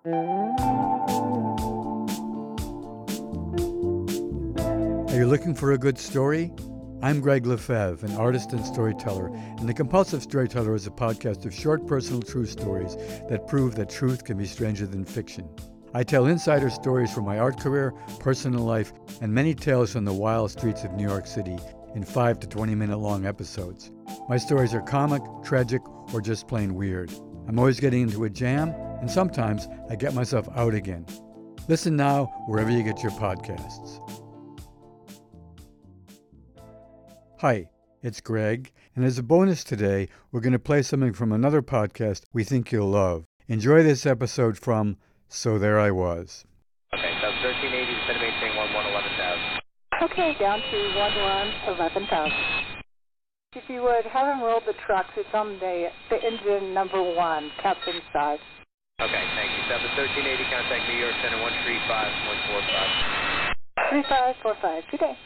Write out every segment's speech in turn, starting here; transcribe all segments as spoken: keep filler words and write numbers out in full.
Are you looking for a good story? I'm Greg Lefebvre, an artist and storyteller, and The Compulsive Storyteller is a podcast of short personal true stories that prove that truth can be stranger than fiction. I tell insider stories from my art career, personal life, and many tales from the wild streets of New York City in five to twenty minute long episodes. My stories are comic, tragic, or just plain weird. I'm always getting into a jam, and sometimes I get myself out again. Listen now wherever you get your podcasts. Hi, it's Greg, and as a bonus today, we're going to play something from another podcast we think you'll love. Enjoy this episode from So There I Was. Okay, so thirteen eighty, instead of maintain one one eleven thousand. Okay, down to one one eleven thousand. If you would, have him roll the trucks. It's on the, the engine number one, captain's side. Okay, thank you. Seven thirteen eighty, contact New York Center one three five one four five. three five four five, good day.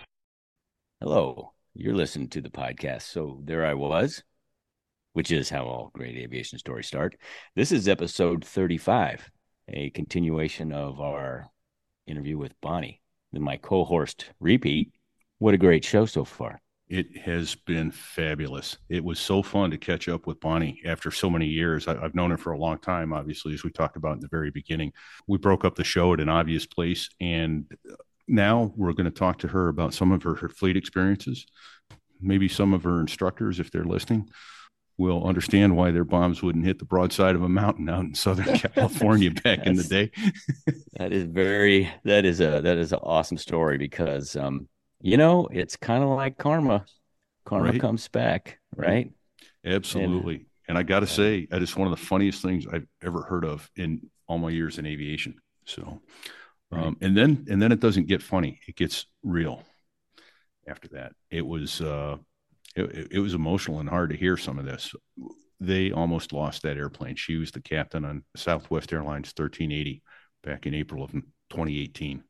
Hello, you're listening to the podcast So There I Was, which is how all great aviation stories start. This is episode thirty-five, a continuation of our interview with Bonnie. Then my co-host, Repeat. What a great show so far. It has been fabulous. It was so fun to catch up with Bonnie after so many years. I, I've known her for a long time, obviously, as we talked about in the very beginning. We broke up the show at an obvious place, and now we're going to talk to her about some of her, her fleet experiences. Maybe some of her instructors, if they're listening, will understand why their bombs wouldn't hit the broadside of a mountain out in Southern California back in the day. That is very, that is a, that is an awesome story because, um, you know, it's kind of like karma. Karma right. comes back, right? Absolutely. And, and I got to say, that is one of the funniest things I've ever heard of in all my years in aviation. So, right. um, and then, and then it doesn't get funny. It gets real after that. It was, uh, It, it was emotional and hard to hear some of this. They almost lost that airplane. She was the captain on Southwest Airlines thirteen eighty back in April of twenty eighteen.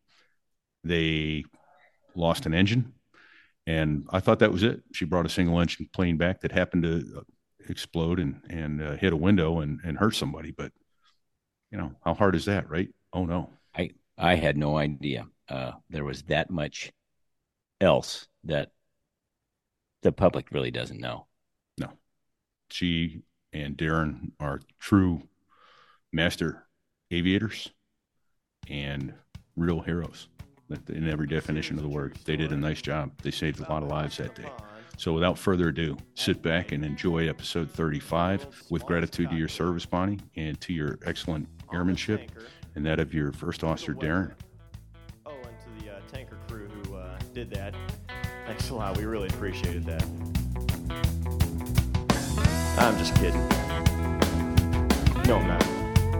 They lost an engine, and I thought that was it. She brought a single engine plane back that happened to explode and, and uh, hit a window and, and hurt somebody. But, you know, how hard is that, right? Oh, no. I, I had no idea uh, there was that much else that the public really doesn't know. No. She and Darren are true master aviators and real heroes in every definition of the word. They did a nice job. They saved a lot of lives that day. So without further ado, sit back and enjoy episode thirty-five with gratitude to your service, Bonnie, and to your excellent airmanship and that of your first officer, Darren. Oh, and to the uh, tanker crew who uh, did that. Thanks a lot. We really appreciated that. I'm just kidding. No, I'm not.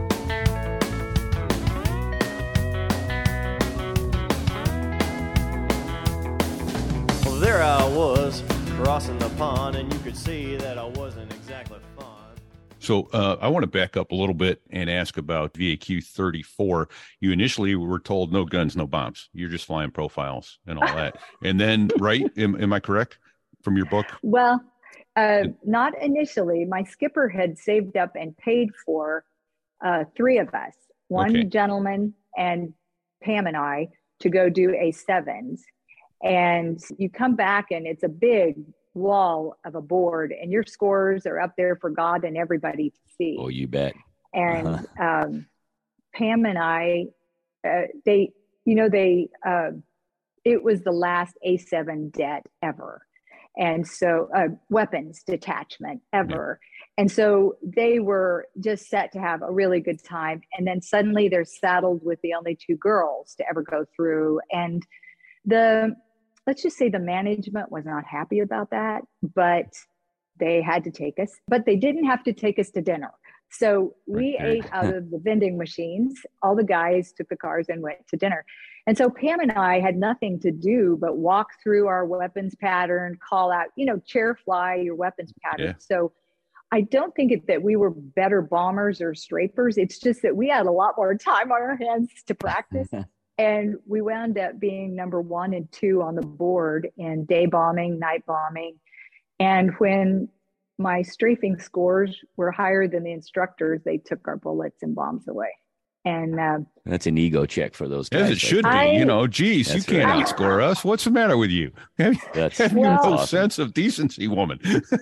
Well, there I was, crossing the pond, and you could see that I wasn't exactly fond. So uh, I want to back up a little bit and ask about V A Q thirty-four. You initially were told no guns, no bombs. You're just flying profiles and all that. And then, right? Am, am I correct from your book? Well, uh, not initially. My skipper had saved up and paid for uh, three of us, one Okay. gentleman and Pam and I, to go do A sevens. And you come back and it's a big wall of a board and your scores are up there for God and everybody to see. Oh, you bet. And Uh-huh. um, Pam and I, uh, they, you know, they, uh, it was the last A seven det ever. And so uh, weapons detachment ever. Yeah. And so they were just set to have a really good time. And then suddenly they're saddled with the only two girls to ever go through. And the, let's just say the management was not happy about that, but they had to take us, but they didn't have to take us to dinner. So we Okay. ate out of the vending machines. All the guys took the cars and went to dinner. And so Pam and I had nothing to do but walk through our weapons pattern, call out, you know, chair fly your weapons pattern. Yeah. So I don't think it, that we were better bombers or strafers. It's just that we had a lot more time on our hands to practice. And we wound up being number one and two on the board in day bombing, night bombing. And when my strafing scores were higher than the instructors, they took our bullets and bombs away. And um, That's an ego check for those guys. As it should be. I- you know, geez, you That's can't right. outscore us. What's the matter with you? Have, That's, have you that's no awesome. sense of decency, woman?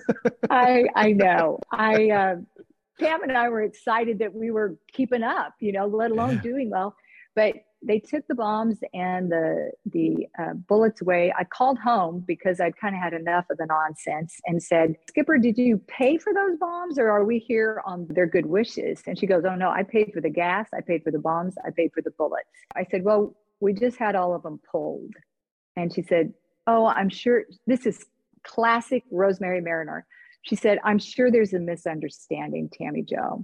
I I know. I uh, Pam and I were excited that we were keeping up, you know, let alone Yeah. doing well. But they took the bombs and the the uh, bullets away. I called home because I'd kind of had enough of the nonsense and said, "Skipper, did you pay for those bombs, or are we here on their good wishes?" And she goes, "Oh no, I paid for the gas, I paid for the bombs, I paid for the bullets." I said, "Well, we just had all of them pulled." And she said, "Oh, I'm sure this is classic Rosemary Mariner." She said, "I'm sure there's a misunderstanding, Tammy Jo."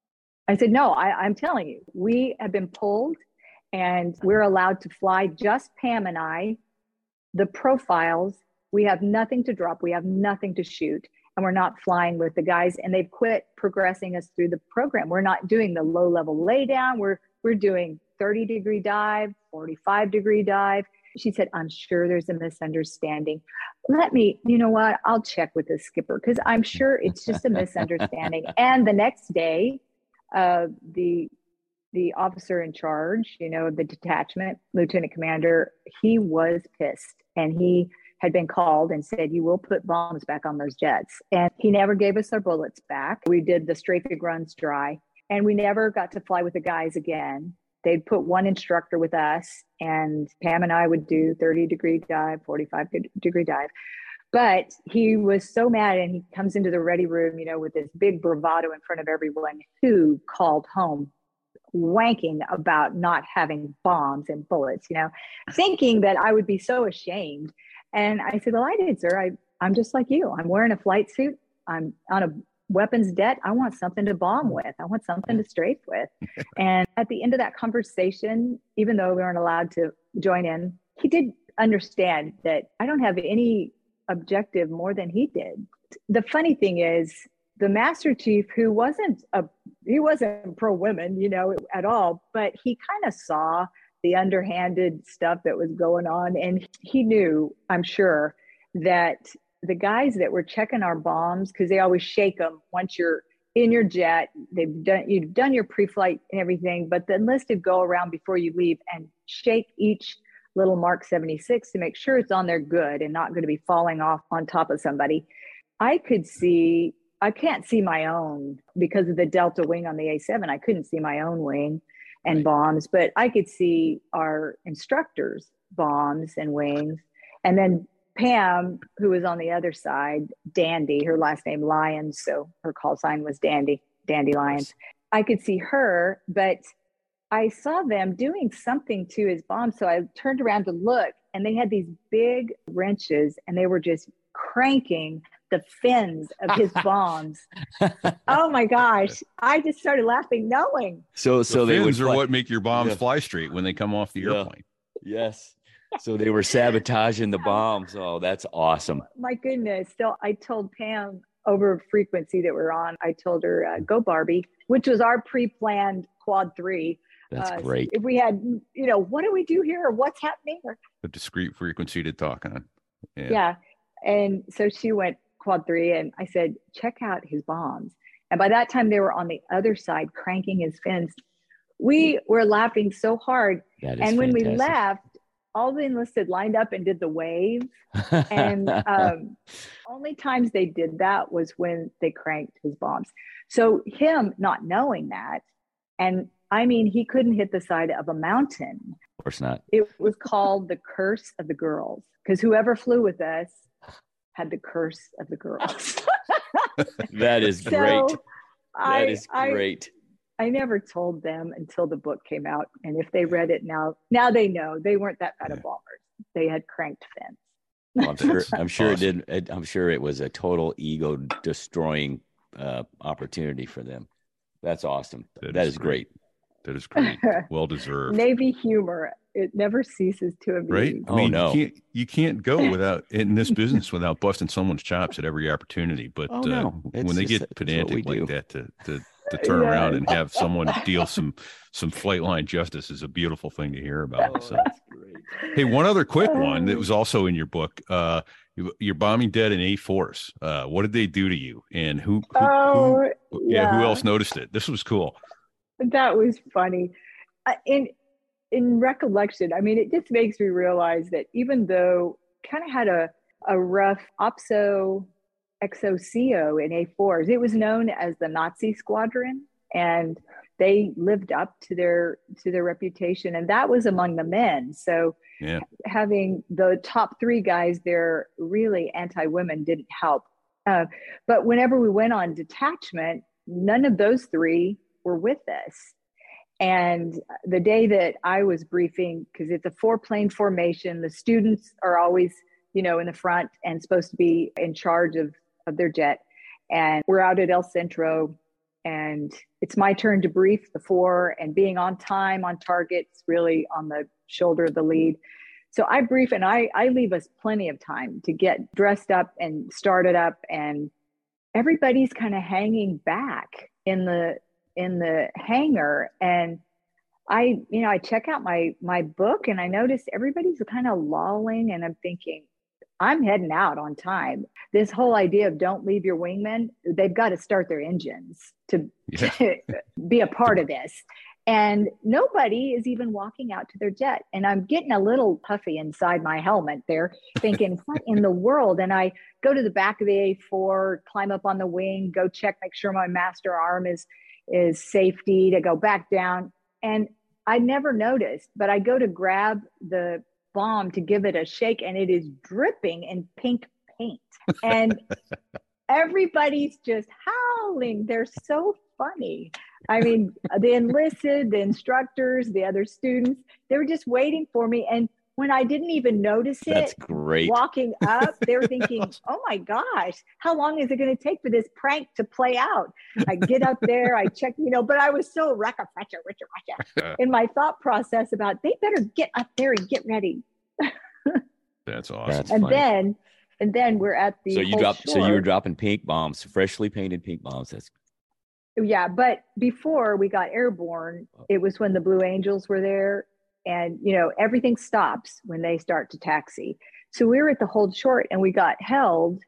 I said, "No, I, I'm telling you, we have been pulled and we're allowed to fly, just Pam and I. The profiles, we have nothing to drop, we have nothing to shoot, and we're not flying with the guys, and they've quit progressing us through the program. We're not doing the low level laydown. We're we're doing thirty degree dive, forty-five degree dive." She said, "I'm sure there's a misunderstanding. Let me, you know what, I'll check with the skipper because I'm sure it's just a misunderstanding." And the next day, uh, the the officer in charge, you know, of the detachment, Lieutenant Commander, he was pissed, and he had been called and said, "You will put bombs back on those jets." And he never gave us our bullets back. We did the strafing runs dry, and we never got to fly with the guys again. They'd put one instructor with us, and Pam and I would do thirty degree dive, forty-five degree dive. But he was so mad, and he comes into the ready room, you know, with this big bravado in front of everyone, who called home wanking about not having bombs and bullets, you know, thinking that I would be so ashamed. And I said, "Well, I did, sir. I, I'm just like you. I'm wearing a flight suit. I'm on a weapons debt. I want something to bomb with. I want something to strafe with." And at the end of that conversation, even though we weren't allowed to join in, he did understand that I don't have any objective more than he did. The funny thing is, the Master Chief, who wasn't a he wasn't pro women, you know, at all, but he kind of saw the underhanded stuff that was going on, and he knew, I'm sure, that the guys that were checking our bombs, because they always shake them once you're in your jet, they've done you've done your pre-flight and everything, but the enlisted go around before you leave and shake each little Mark seventy-six to make sure it's on there good and not going to be falling off on top of somebody. I could see. I can't see my own because of the Delta wing on the A seven. I couldn't see my own wing and Right. bombs, but I could see our instructors' bombs and wings. And then Pam, who was on the other side, Dandy, her last name Lyons, so her call sign was Dandy, Dandy Lyons. I could see her, but I saw them doing something to his bomb. So I turned around to look, and they had these big wrenches, and they were just cranking the fins of his bombs. Oh my gosh. I just started laughing knowing. So, so the they would fins are fly- what make your bombs Yeah. fly straight when they come off the Yeah. airplane. Yes. So they were sabotaging the bombs. Oh, that's awesome. My goodness. So I told Pam over frequency that we're on, I told her, uh, go Barbie, which was our pre-planned quad three. That's Uh, great. If we had, you know, what do we do here? Or what's happening? Or, A discrete frequency to talk on. Yeah. yeah. And so she went quad three, and I said, check out his bombs. And by that time they were on the other side cranking his fins. We were laughing so hard. That is And when we fantastic. left, all the enlisted lined up and did the wave. And um, only times they did that was when they cranked his bombs. So him not knowing that, and I mean, he couldn't hit the side of a mountain. Of course not. It was called the curse of the girls, because whoever flew with us had the curse of the girls. That is So great. That I, is I, great. I never told them until the book came out. And if they read it now, now they know they weren't that bad of bombers. They had cranked fins. Well, I'm sure. I'm sure awesome. it did. It, I'm sure it was a total ego destroying uh, opportunity for them. That's awesome. That that is is great. That is great. Well deserved. Navy humor, it never ceases to amuse. Right? I Oh, mean, no. you can't you can't go without in this business without busting someone's chops at every opportunity. But Oh, no. uh, It's when they just- get it's what we pedantic do. like that, to to to turn Yeah. around and have someone deal some some flight line justice is a beautiful thing to hear about. So, great. hey, one other quick one that was also in your book. Uh, you- you're bombing dead in A Force. Uh, what did they do to you? And who? who, Oh, who yeah. yeah. Who else noticed it? This was cool. That was funny. Uh, in in recollection, I mean, it just makes me realize that even though kind of had a a rough O P S O X O C O in A fours, it was known as the Nazi Squadron, and they lived up to their to their reputation, and that was among the men. So yeah. having the top three guys there really anti-women didn't help. Uh, but whenever we went on detachment, none of those three were with us. And the day that I was briefing, because it's a four plane formation, the students are always, you know, in the front and supposed to be in charge of, of their jet. And we're out at El Centro, and it's my turn to brief the four, and being on time, on target's really on the shoulder of the lead. So I brief, and I, I leave us plenty of time to get dressed up and started up, and everybody's kind of hanging back in the in the hangar. And I, you know, I check out my my book, and I notice everybody's kind of lolling, and I'm thinking, I'm heading out on time. This whole idea of don't leave your wingmen, they've got to start their engines to, yeah. to be a part of this. And nobody is even walking out to their jet. And I'm getting a little puffy inside my helmet there, thinking, what in the world? And I go to the back of the A four, climb up on the wing, go check, make sure my master arm is, is safety, to go back down. And I never noticed, but I go to grab the bomb to give it a shake, and it is dripping in pink paint. And everybody's just howling. They're so funny. I mean, the enlisted, the instructors, the other students, they were just waiting for me. And when I didn't even notice it, that's great. Walking up, they were thinking, oh my gosh, how long is it going to take for this prank to play out? I get up there, I check, you know, but I was so recca fetcha, richa, richa in my thought process about they better get up there and get ready. That's awesome. That's and funny. then, and then we're at the so you dropped, shore. so you were dropping pink bombs, freshly painted pink bombs. That's Yeah, but before we got airborne, it was when the Blue Angels were there, and you know everything stops when they start to taxi. So we were at the hold short, and we got held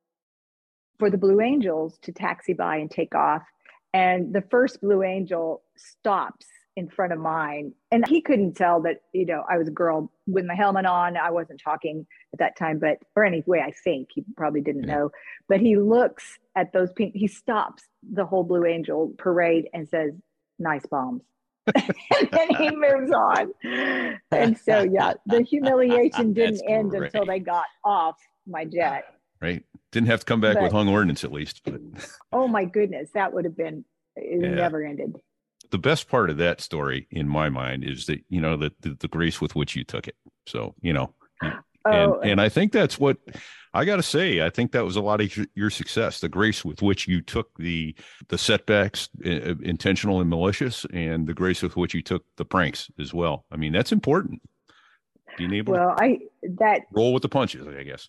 for the Blue Angels to taxi by and take off. And the first Blue Angel stops in front of mine, and he couldn't tell that you know I was a girl with my helmet on. I wasn't talking at that time, but or anyway, I think he probably didn't Yeah. know. But he looks at those pink. He stops the whole Blue Angel parade and says, "Nice bombs," and then he moves on. And so, yeah, the humiliation didn't end great. until they got off my jet. Right. Didn't have to come back But- with hung ordnance at least. But Oh my goodness, that would have been it Yeah. never ended. the best part of that story, in my mind, is that, you know, the, the, the grace with which you took it. So, you know, Oh, and, and I think that's what I got to say. I think that was a lot of your, your success, the grace with which you took the the setbacks, uh, intentional and malicious, and the grace with which you took the pranks as well. I mean, that's important. Being able well, I that to roll with the punches, I guess.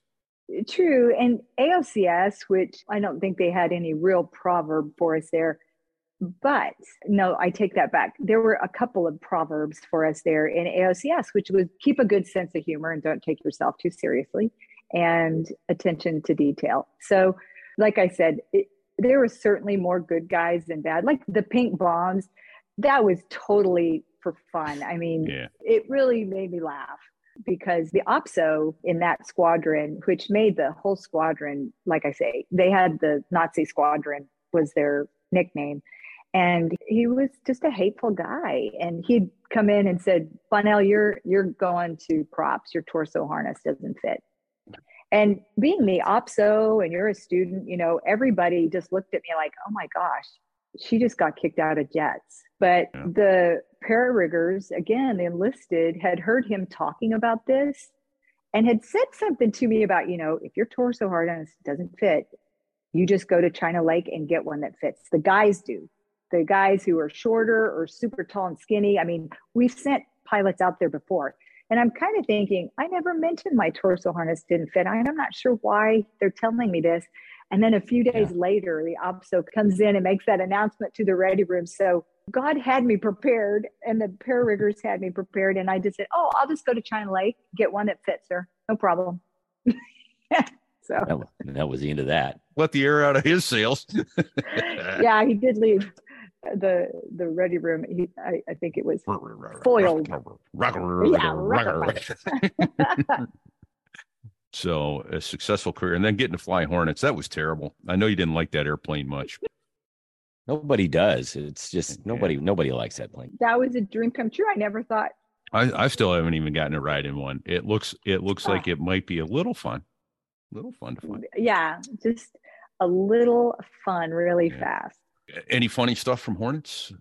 true. And A O C S, which I don't think they had any real proverb for us there. But no, I take that back. There were a couple of proverbs for us there in A O C S, which was keep a good sense of humor and don't take yourself too seriously, and attention to detail. So, like I said, it, there were certainly more good guys than bad. Like the pink bombs, that was totally for fun. I mean, Yeah. it really made me laugh because the O P S O in that squadron, which made the whole squadron, like I say, they had the Nazi Squadron was their nickname. And he was just a hateful guy. And he'd come in and said, Bonnell, you're you're going to props. Your torso harness doesn't fit. And being the O P S O and you're a student, you know, everybody just looked at me like, oh my gosh, she just got kicked out of jets. But Yeah. the para-riggers, again, the enlisted, had heard him talking about this and had said something to me about, you know, if your torso harness doesn't fit, you just go to China Lake and get one that fits. The guys do. The guys who are shorter or super tall and skinny. I mean, we've sent pilots out there before. And I'm kind of thinking, I never mentioned my torso harness didn't fit. And I'm not sure why they're telling me this. And then a few days Yeah. later, the O P S O comes in and makes that announcement to the ready room. So God had me prepared and the para-riggers had me prepared. And I just said, oh, I'll just go to China Lake, get one that fits her. No problem. So that, was- that was the end of that. Let the air out of his sails. yeah, he did leave. the the ready room. He, I, I think it was foiled. Yeah, So a successful career, and then getting to fly Hornets. That was terrible. I know you didn't like that airplane much. Nobody does. It's just nobody. Yeah. Nobody likes that plane. That was a dream come true. I never thought. I, I still haven't even gotten a ride in one. It looks it looks oh. like it might be a little fun, a little fun to fly. Yeah, just a little fun, really yeah. fast. Any funny stuff from Hornets?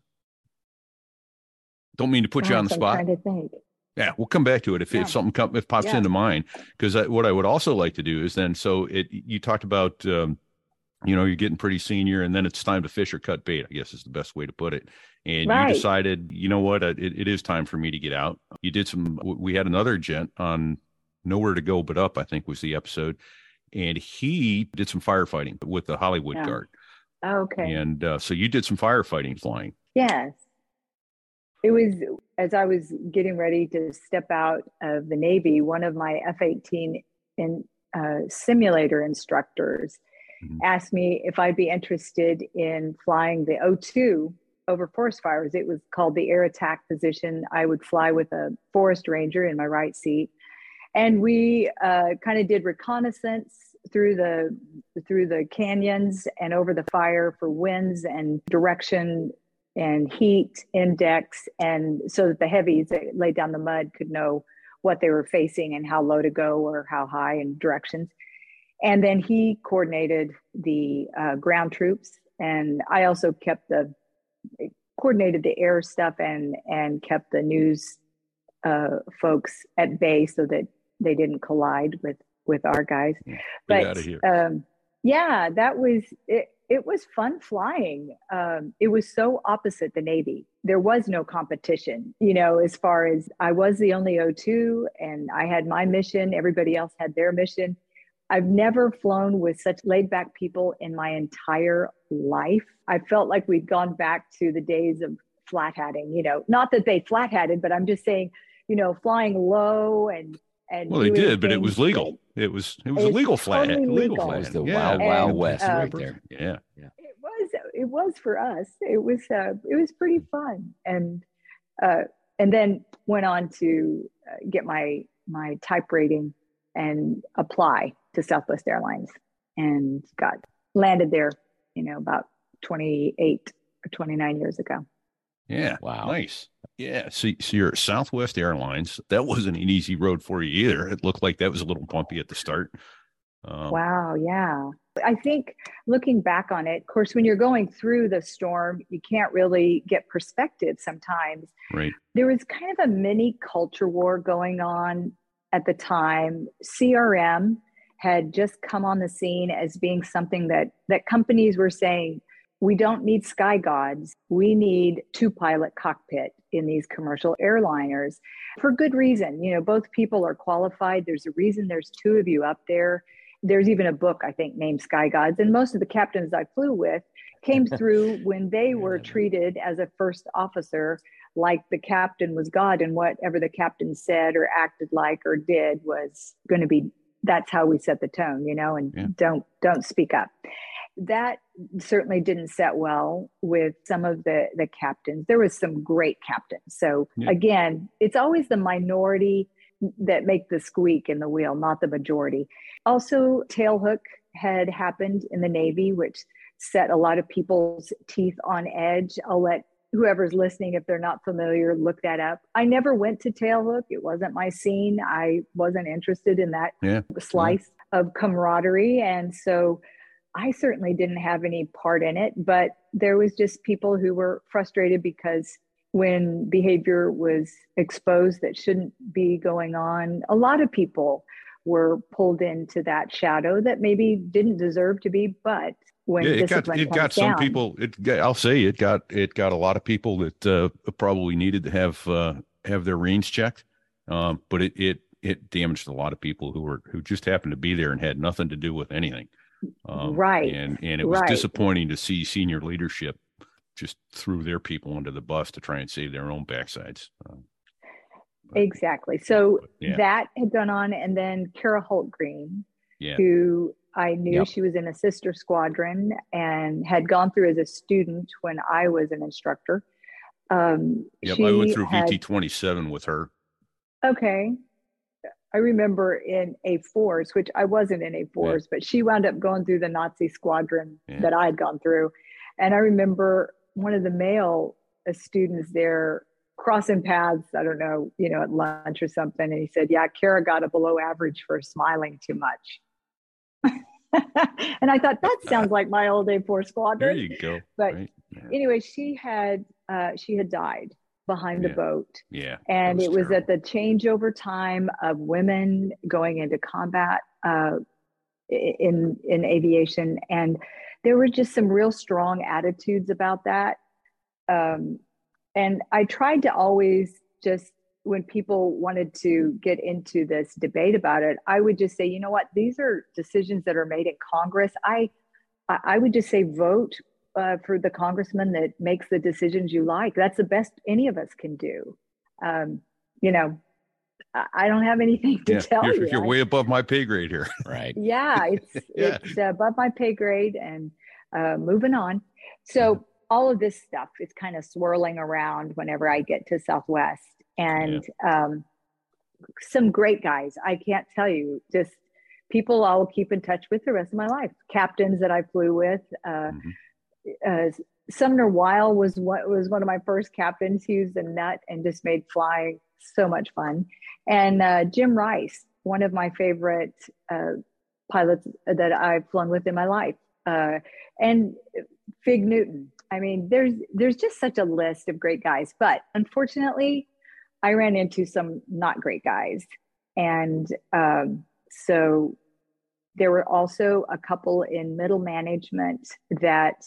Don't mean to put Gosh, you on the spot. I'm trying to think. Yeah, we'll come back to it if, yeah. if something come, if pops yeah. into mind. Because what I would also like to do is then, so it you talked about, um, you know, you're getting pretty senior, and then it's time to fish or cut bait, I guess is the best way to put it. And right. you decided, you know what, it, it is time for me to get out. You did some. We had another gent on Nowhere to Go But Up, I think was the episode, and he did some firefighting with the Hollywood yeah. Guard. Oh, okay. And uh, so you did some firefighting flying. Yes. It was, as I was getting ready to step out of the Navy, one of my F eighteen in, uh, simulator instructors mm-hmm. asked me if I'd be interested in flying the O two over forest fires. It was called the air attack position. I would fly with a forest ranger in my right seat. And we uh, kind of did reconnaissance through the through the canyons and over the fire for winds and direction and heat index, and so that the heavies that laid down the mud could know what they were facing and how low to go or how high and directions. And then he coordinated the uh, ground troops, and I also kept the coordinated the air stuff and and kept the news uh, folks at bay so that they didn't collide with with our guys. Get but out of here. Um, yeah, that was it. It was fun flying. Um, it was so opposite the Navy. There was no competition, you know, as far as I was the only O two and I had my mission. Everybody else had their mission. I've never flown with such laid back people in my entire life. I felt like we'd gone back to the days of flat hatting, you know, not that they flat hatted, but I'm just saying, you know, flying low and And well, they did, but it was legal. It was it was a legal flat. Totally legal legal. flat. It was the yeah. wild, wild And, west uh, right there. Yeah, yeah. It was it was for us. It was uh, it was pretty fun, and uh, and then went on to uh, get my my type rating and apply to Southwest Airlines, and got landed there. You know, about twenty-eight or twenty-nine years ago. Yeah. Wow. Nice. Yeah. So, so you're at Southwest Airlines. That wasn't an easy road for you either. It looked like that was a little bumpy at the start. Um, Wow. Yeah. I think looking back on it, of course, when you're going through the storm, you can't really get perspective sometimes. Right. There was kind of a mini culture war going on at the time. C R M had just come on the scene as being something that, that companies were saying, we don't need sky gods. We need two pilot cockpit in these commercial airliners for good reason. You know, both people are qualified. There's a reason there's two of you up there. There's even a book, I think, named Sky Gods. And most of the captains I flew with came through when they were treated as a first officer, like the captain was God, and whatever the captain said or acted like or did was going to be, that's how we set the tone, you know, and yeah. don't, don't speak up. That certainly didn't set well with some of the, the captains. There was some great captains. So yeah. again, it's always the minority that make the squeak in the wheel, not the majority. Also, tailhook had happened in the Navy, which set a lot of people's teeth on edge. I'll let whoever's listening, if they're not familiar, look that up. I never went to tailhook. It wasn't my scene. I wasn't interested in that yeah. slice yeah. of camaraderie. And so I certainly didn't have any part in it, but there was just people who were frustrated because when behavior was exposed that shouldn't be going on, a lot of people were pulled into that shadow that maybe didn't deserve to be, but when yeah, it got discipline it comes got some down, people. It got, I'll say it got it got a lot of people that uh, probably needed to have uh, have their reins checked, um, but it it it damaged a lot of people who were who just happened to be there and had nothing to do with anything. Um, right. And, and it was right. disappointing to see senior leadership just threw their people under the bus to try and save their own backsides. Um, but, exactly. So but, yeah. that had gone on. And then Kara Holt Green, yeah. who I knew Yep. she was in a sister squadron and had gone through as a student when I was an instructor. Um, Yep, she I went through had, V T twenty-seven with her. Okay. I remember in A Force, which I wasn't in A Force, yeah. but she wound up going through the Nazi squadron yeah. that I had gone through. And I remember one of the male students there crossing paths, I don't know, you know, at lunch or something. And he said, yeah, Kara got a below average for smiling too much. And I thought, that sounds like my old A Force squadron. There you go. But right. yeah. anyway, she had, uh, she had died behind yeah. the boat. Yeah. And was it was terrible. at the changeover time of women going into combat uh, in, in aviation. And there were just some real strong attitudes about that. Um, and I tried to always just, when people wanted to get into this debate about it, I would just say, you know what, these are decisions that are made in Congress. I, I would just say vote uh, for the congressman that makes the decisions you like. That's the best any of us can do. Um, you know, I, I don't have anything to yeah, tell you're, you. You're I, way above my pay grade here. Right. Yeah, it's yeah. it's above my pay grade, and uh, moving on. So mm-hmm. all of this stuff is kind of swirling around whenever I get to Southwest. And yeah. um, some great guys. I can't tell you, just people I will keep in touch with the rest of my life. Captains that I flew with. Uh, mm-hmm. uh, Sumner Weil was what was one of my first captains. He was a nut and just made flying so much fun. And uh, Jim Rice, one of my favorite uh, pilots that I've flown with in my life. Uh, and Fig Newton. I mean, there's there's just such a list of great guys. But unfortunately, I ran into some not great guys. And um, so there were also a couple in middle management that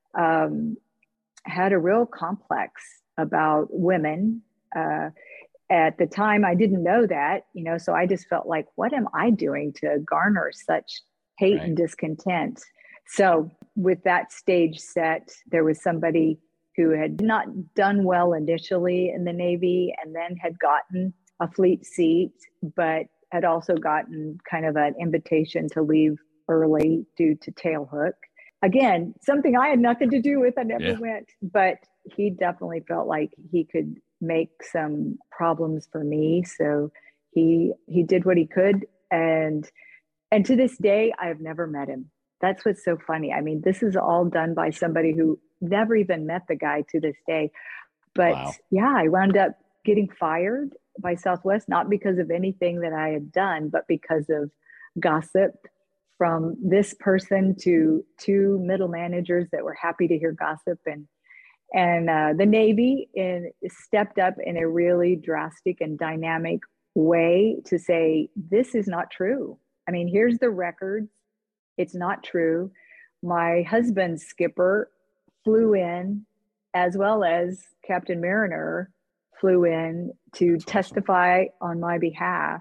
um, had a real complex about women. Uh, at the time, I didn't know that, you know, so I just felt like, what am I doing to garner such hate right. and discontent? So with that stage set, there was somebody who had not done well initially in the Navy and then had gotten a fleet seat, but had also gotten kind of an invitation to leave early due to tailhook. Again, something I had nothing to do with, I never yeah. went, but he definitely felt like he could make some problems for me. So he he did what he could. And and to this day, I've never met him. That's what's so funny. I mean, this is all done by somebody who never even met the guy to this day. But wow. yeah, I wound up getting fired by Southwest, not because of anything that I had done, but because of gossip from this person to two middle managers that were happy to hear gossip. And and uh, the Navy in, stepped up in a really drastic and dynamic way to say, this is not true. I mean, here's the records. It's not true. My husband's skipper flew in, as well as Captain Mariner flew in to That's testify awesome. On my behalf.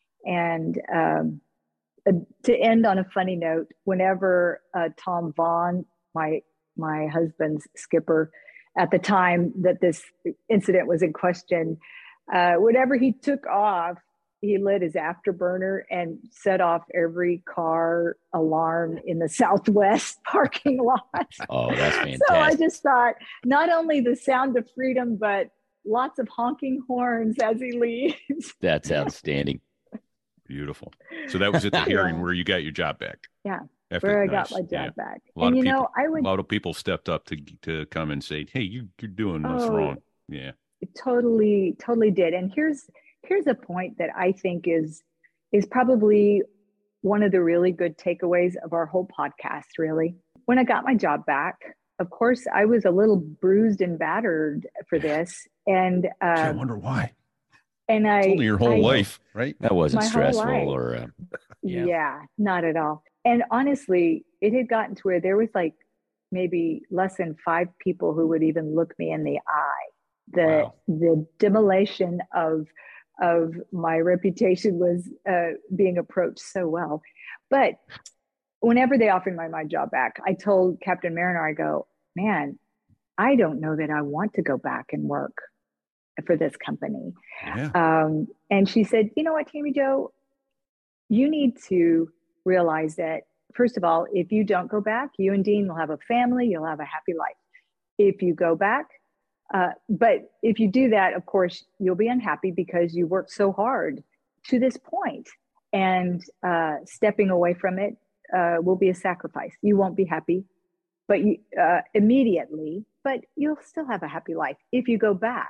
And um, uh, to end on a funny note, whenever uh, Tom Vaughn, my my husband's skipper, at the time that this incident was in question, uh, whenever he took off, he lit his afterburner and set off every car alarm in the Southwest parking lot. Oh, that's fantastic. So I just thought, not only the sound of freedom, but lots of honking horns as he leaves. That's outstanding. Beautiful. So that was at the hearing yeah. where you got your job back. Yeah, After, where I nice. got my job yeah. back. A lot and, of you people, know, I would... A lot of people stepped up to to come and say, hey, you, you're doing this oh, wrong. Yeah. Totally, totally did. And here's here's a point that I think is is probably one of the really good takeaways of our whole podcast, really. When I got my job back, of course, I was a little bruised and battered for this. And uh, Gee, I wonder why. And I, it's only your whole I, life, right? That wasn't stressful or, uh, yeah. yeah, not at all. And honestly, it had gotten to where there was like maybe less than five people who would even look me in the eye. The wow. the demolition of of my reputation was uh, being approached so well. But whenever they offered my, my job back, I told Captain Mariner, I go, man, I don't know that I want to go back and work for this company. Yeah. Um, and she said, you know what, Tammy Jo, you need to realize that first of all, if you don't go back, you and Dean will have a family, you'll have a happy life. If you go back, uh, but if you do that, of course, you'll be unhappy because you worked so hard to this point, and uh, stepping away from it uh, will be a sacrifice. You won't be happy, but you uh, immediately, but you'll still have a happy life. If you go back,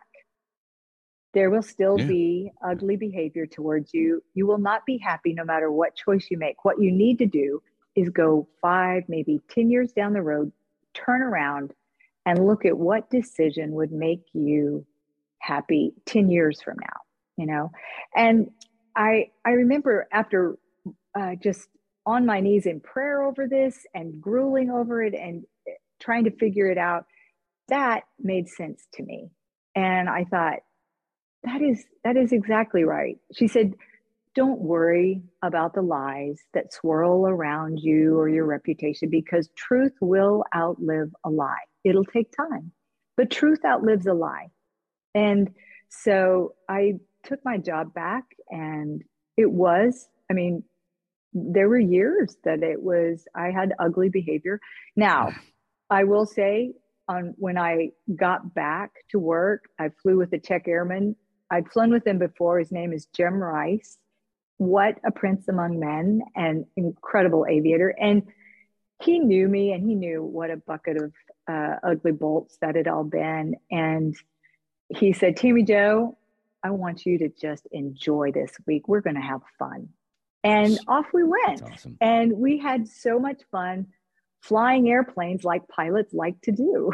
there will still Yeah. be ugly behavior towards you. You will not be happy no matter what choice you make. What you need to do is go five, maybe ten years down the road, turn around and look at what decision would make you happy ten years from now, you know? And I, I remember after uh, just on my knees in prayer over this and grueling over it and trying to figure it out, that made sense to me. And I thought, that is, that is exactly right. She said, don't worry about the lies that swirl around you or your reputation, because truth will outlive a lie. It'll take time, but truth outlives a lie. And so I took my job back, and it was, I mean, there were years that it was, I had ugly behavior. Now, I will say, on when I got back to work, I flew with the Czech Airman. I'd flown with him before. His name is Jim Rice. What a prince among men, and incredible aviator. And he knew me, and he knew what a bucket of uh, ugly bolts that had all been. And he said, Tammy Jo, I want you to just enjoy this week. We're going to have fun. And off we went. That's awesome. And we had so much fun flying airplanes like pilots like to do.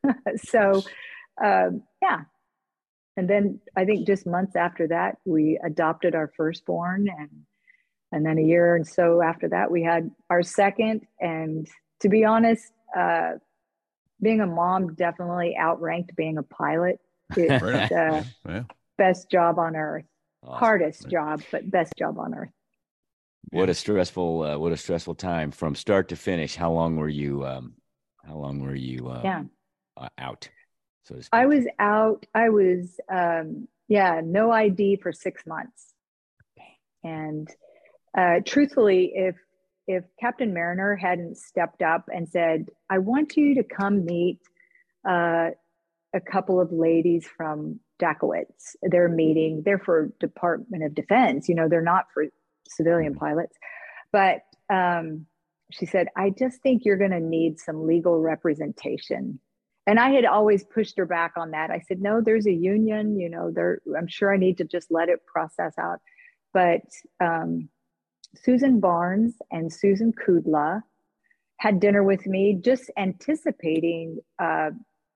So, um, yeah. And then I think just months after that, we adopted our firstborn. And, and then a year and so after that, we had our second. And to be honest, uh, being a mom definitely outranked being a pilot. It's Right. uh, Yeah. best job on earth. Awesome. Hardest job, but best job on earth. What a stressful, uh, what a stressful time from start to finish. How long were you, um, how long were you uh, Yeah. uh, out? So to speak? I was out. I was, um, yeah, no I D for six months. And uh, truthfully, if if Captain Mariner hadn't stepped up and said, I want you to come meet uh, a couple of ladies from Dakowitz. They're meeting, they're for Department of Defense, you know, they're not for civilian pilots. But um, she said, I just think you're going to need some legal representation. And I had always pushed her back on that. I said, no, there's a union, you know, there, I'm sure I need to just let it process out. But um, Susan Barnes and Susan Kudla had dinner with me, just anticipating, uh,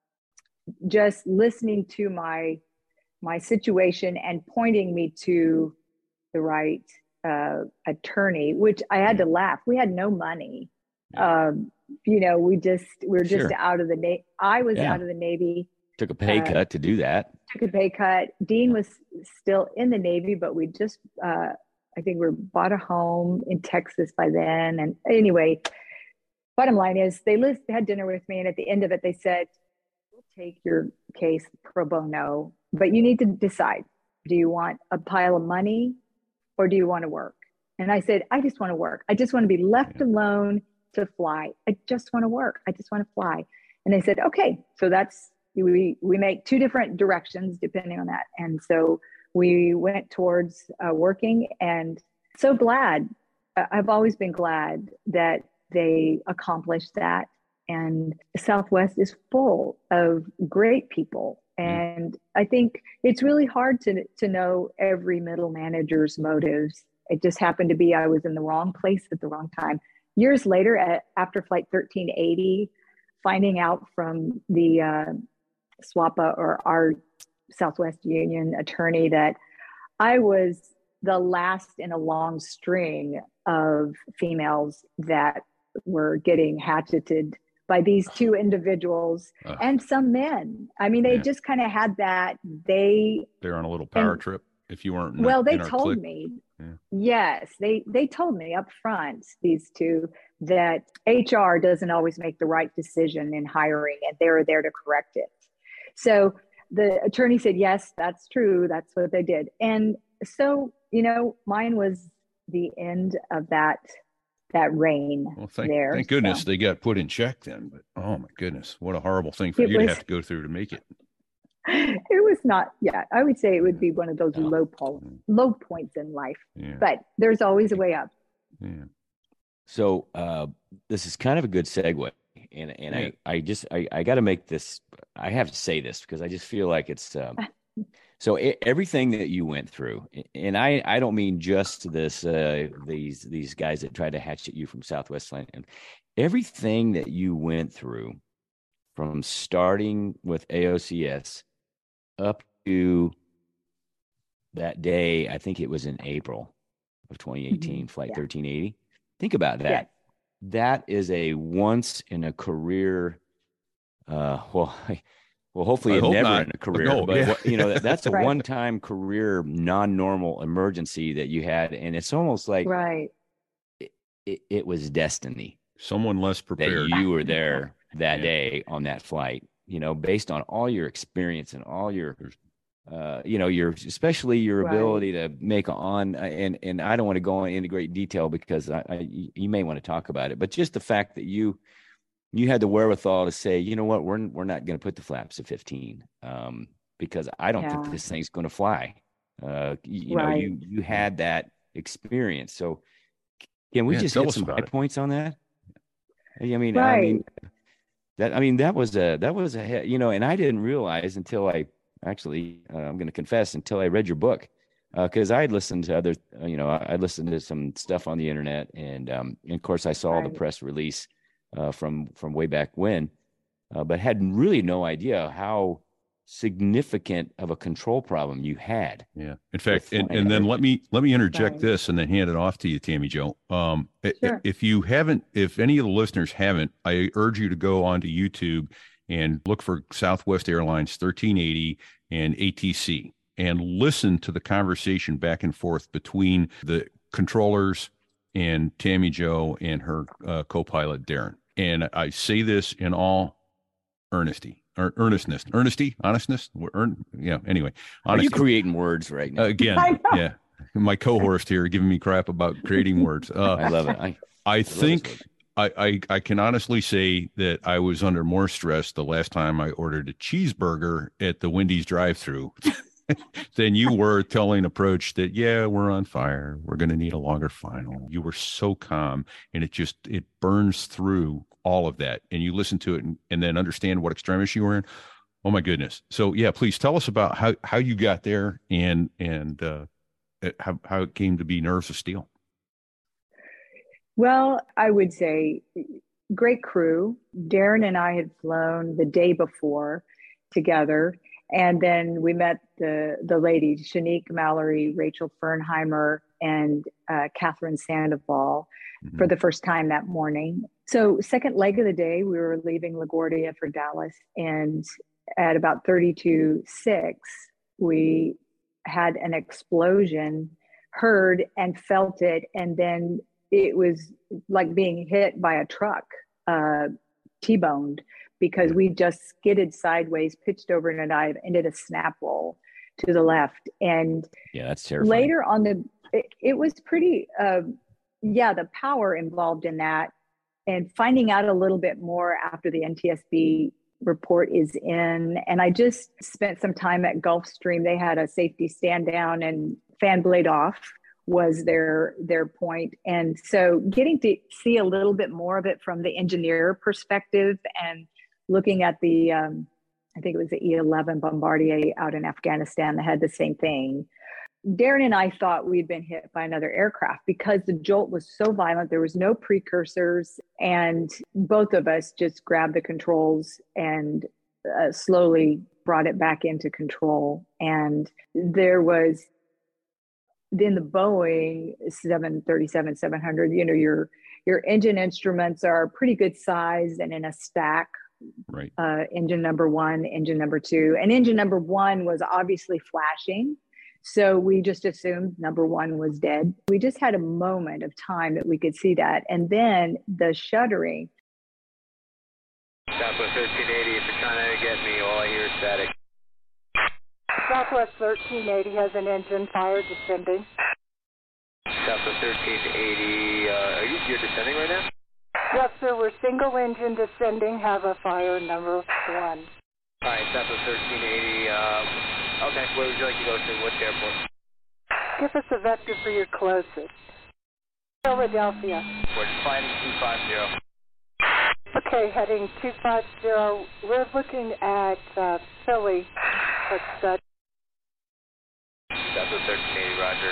just listening to my, my situation and pointing me to the right uh, attorney, which I had to laugh. We had no money. Um, you know, we just, we we're just Sure. out of the Navy. I was Yeah. out of the Navy, Took a pay uh, cut to do that. took a pay cut. Dean was still in the Navy, but we just, uh, I think we bought a home in Texas by then. And anyway, bottom line is they lived, they had dinner with me. And at the end of it, they said, we'll take your case pro bono, but you need to decide, do you want a pile of money or do you want to work? And I said, I just want to work. I just want to be left Yeah. alone to fly. I just want to work. I just want to fly. And they said, okay, so that's, we, we make two different directions depending on that. And so we went towards uh, working, and so glad, uh, I've always been glad that they accomplished that. And Southwest is full of great people. And I think it's really hard to, to know every middle manager's motives. It just happened to be I was in the wrong place at the wrong time. Years later, at, after Flight thirteen eighty, finding out from the uh, SWAPA, or our Southwest Union attorney, that I was the last in a long string of females that were getting hatcheted by these two individuals Uh, and some men. I mean, they Yeah. just kind of had that. They, They're on a little power And- trip. If you weren't, in well, our- they in our told clique. me, Yeah. yes, they, they told me up front, these two, that H R doesn't always make the right decision in hiring, and they're there to correct it. So the attorney said, yes, that's true. That's what they did. And so, you know, mine was the end of that that rain Well, thank, there. thank goodness so. they got put in check then. But oh my goodness, what a horrible thing for It you was, to have to go through to make it. It was not, yeah, I would say it would be one of those No. low po- low points in life, Yeah. but there's always a way up. Yeah. So uh, this is kind of a good segue, and and Yeah. I I just I, I got to make this. I have to say this because I just feel like it's. Um, so e- everything that you went through, and I I don't mean just this uh, these these guys that tried to hatchet you from Southwest Land, everything that you went through, from starting with A O C S up to that day, I think it was in April of twenty eighteen, Mm-hmm. Flight Yeah. thirteen eighty. Think about that. Yes. That is a once in a career. Uh, well, well, hopefully I hope never not. in a career, No, but yeah. what- you know, that, that's a Right. one-time career, non-normal emergency that you had, and it's almost like Right. it, it was destiny Someone less that prepared. you were there that Yeah. day on that flight. You know, based on all your experience and all your, uh, you know, your especially your Right. ability to make on and and I don't want to go into great detail because I, I you may want to talk about it, but just the fact that you you had the wherewithal to say, you know what, we're we're not going to put the flaps at fifteen um, because I don't think Yeah. this thing's going to fly. Uh, you, you know, Right. you you had that experience, so can we Yeah, just tell hit us some about high it. points on that? I mean, I Right. mean that I mean that was a that was a he- you know, and I didn't realize until I actually uh, I'm going to confess until I read your book because I had listened to other uh, you know I, I listened to some stuff on the internet and um and of course I saw the Right. press release uh, from from way back when, uh, but had really no idea how significant of a control problem you had. Yeah. In fact, With and, flying and then air. let me let me interject Right. this and then hand it off to you, Tammy Jo. Um, i- Sure. if you haven't, if any of the listeners haven't, I urge you to go onto YouTube and look for Southwest Airlines thirteen eighty and A T C and listen to the conversation back and forth between the controllers and Tammy Jo and her uh, co-pilot Darren. And I say this in all earnesty or earnestness, earnesty, honestness. We're Earn, yeah. Anyway, Are you honesty. creating words right now? I Again, know. yeah. My co-host here giving me crap about creating words. Uh, I love it. I, I this think I, I I can honestly say that I was under more stress the last time I ordered a cheeseburger at the Wendy's drive-through than you were telling approach that, yeah, we're on fire. We're going to need a longer final. You were so calm, and it just it burns through all of that. And you listen to it and, and then understand what extremis you were in. Oh my goodness. So yeah, please tell us about how, how you got there and and uh, how how it came to be Nerves of Steel. Well, I would say great crew. Darren and I had flown the day before together. And then we met the, the ladies, Shanique Mallory, Rachel Fernheimer, and uh, Catherine Sandoval Mm-hmm. for the first time that morning. So second leg of the day, we were leaving LaGuardia for Dallas. And at about thirty-two six, we had an explosion, heard and felt it. And then it was like being hit by a truck, uh, T-boned, because we just skidded sideways, pitched over in a dive, and did a snap roll to the left. And yeah, that's terrifying. later on the, it, it was pretty, uh, yeah, the power involved in that. And finding out a little bit more after the N T S B report is in. And I just spent some time at Gulfstream. They had a safety stand down and fan blade off was their their point. And so getting to see a little bit more of it from the engineer perspective and looking at the, um, I think it was the E eleven Bombardier out in Afghanistan that had the same thing. Darren and I thought we'd been hit by another aircraft because the jolt was so violent. There was no precursors. And both of us just grabbed the controls and uh, slowly brought it back into control. And there was, in the Boeing seven thirty-seven seven hundred, you know, your your engine instruments are pretty good size and in a stack. Right. Uh, engine number one, engine number two. And engine number one was obviously flashing. So we just assumed number one was dead. We just had a moment of time that we could see that. And then the shuddering. Southwest thirteen eighty, if you're trying to get me, all I hear is static. Southwest thirteen eighty has an engine fire descending. Southwest thirteen eighty, uh, are you, you're descending right now? Yes, sir. We're single engine descending. Have a fire number one. All right, Southwest thirteen eighty, uh, okay, where would you like to go to? What's the airport? Give us a vector for your closest. Philadelphia. We're just flying two five zero. Okay, heading two five zero. We're looking at uh, Philly. Let's uh, Southwest thirteen eighty, roger.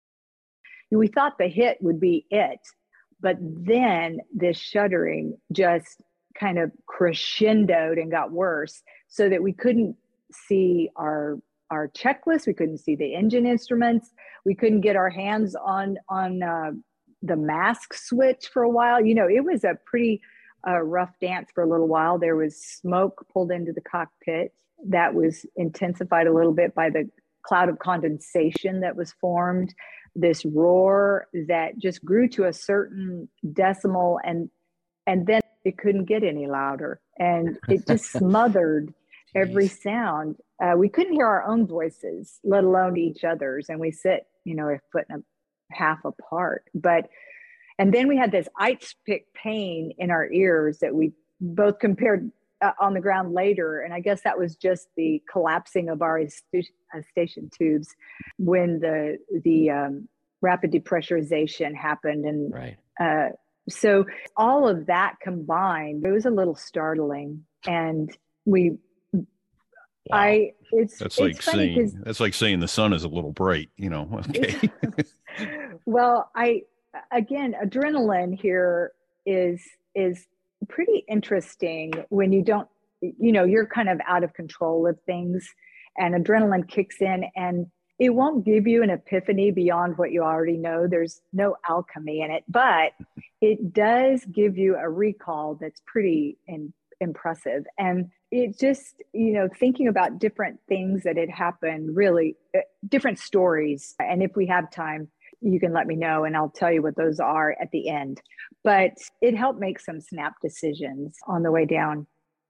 We thought the hit would be it, but then this shuddering just kind of crescendoed and got worse, so that we couldn't see our our checklist, we couldn't see the engine instruments, we couldn't get our hands on on uh, the mask switch for a while. You know, it was a pretty uh, rough dance for a little while. There was smoke pulled into the cockpit that was intensified a little bit by the cloud of condensation that was formed, this roar that just grew to a certain decimal, and and then it couldn't get any louder, and it just smothered every sound. Uh, we couldn't hear our own voices, let alone each other's, and we sit, you know, a foot and a half apart. But, and then we had this ice pick pain in our ears that we both compared uh, on the ground later, and I guess that was just the collapsing of our station tubes when the the um, rapid depressurization happened, and Right. uh, so all of that combined, it was a little startling, and we. Wow. I it's That's it's like funny saying that's like saying the sun is a little bright, you know. Okay. Well, I again, adrenaline here is is pretty interesting when you don't, you know, you're kind of out of control of things, and adrenaline kicks in, and it won't give you an epiphany beyond what you already know. There's no alchemy in it, but it does give you a recall that's pretty in, impressive. And it just, you know, thinking about different things that had happened, really uh, different stories. And if we have time, you can let me know and I'll tell you what those are at the end. But it helped make some snap decisions on the way down.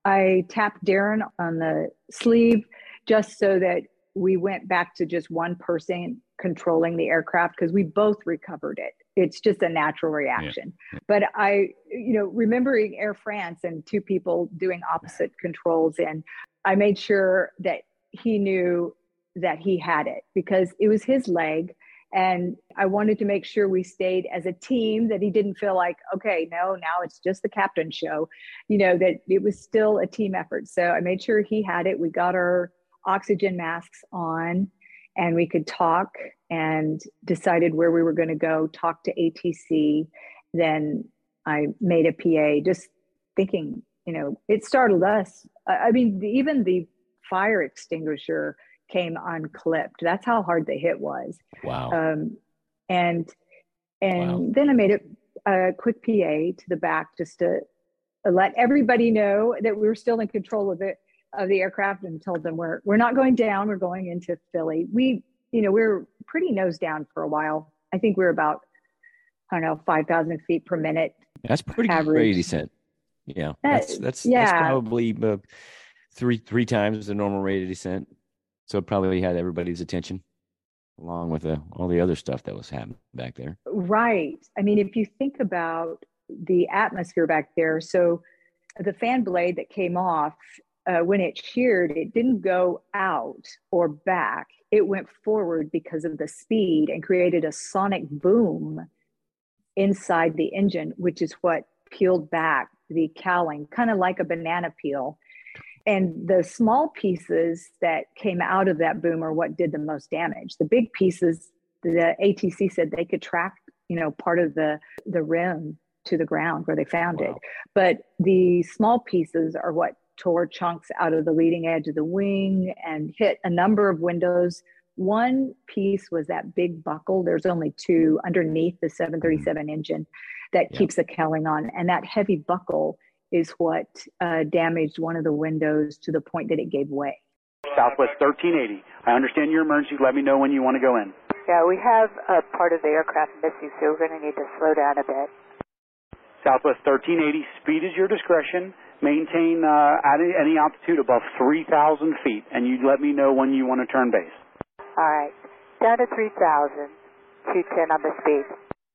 I tapped Darren on the sleeve just so that we went back to just one person controlling the aircraft, because we both recovered it. It's just a natural reaction. Yeah. But I, you know, remembering Air France and two people doing opposite controls, and I made sure that he knew that he had it because it was his leg. And I wanted to make sure we stayed as a team, that he didn't feel like, okay, no, now it's just the captain show, you know, that it was still a team effort. So I made sure he had it. We got our oxygen masks on and we could talk, and decided where we were going to go, talk to A T C. Then I made a P A, just thinking, you know, it startled us. I mean, even the fire extinguisher came unclipped. That's how hard the hit was. Wow. Um, and and Wow. then I made a, a quick P A to the back just to let everybody know that we were still in control of it, of the aircraft, and told them we're we're not going down. We're going into Philly. We, you know, we were pretty nose down for a while. I think we were about, I don't know, five thousand feet per minute. That's pretty average. Rate of descent. Yeah, that's that's yeah. that's probably uh, three three times the normal rate of descent. So it probably had everybody's attention, along with uh, all the other stuff that was happening back there. Right. I mean, if you think about the atmosphere back there, so the fan blade that came off, uh, when it sheared, it didn't go out or back. It went forward because of the speed and created a sonic boom inside the engine, which is what peeled back the cowling, kind of like a banana peel. And the small pieces that came out of that boom are what did the most damage. The big pieces, the A T C said they could track, you know, part of the, the rim to the ground where they found wow. it. But the small pieces are what tore chunks out of the leading edge of the wing and hit a number of windows. One piece was that big buckle. There's only two underneath the seven thirty-seven mm-hmm. engine that yeah. keeps the cowling on. And that heavy buckle is what uh, damaged one of the windows to the point that it gave way. Southwest thirteen eighty. I understand your emergency. Let me know when you want to go in. Yeah, we have a part of the aircraft missing, so we're going to need to slow down a bit. Southwest thirteen eighty, speed is your discretion. Maintain uh, at any altitude above three thousand feet, and you let me know when you want to turn base. All right, down to three thousand. two ten on the speed.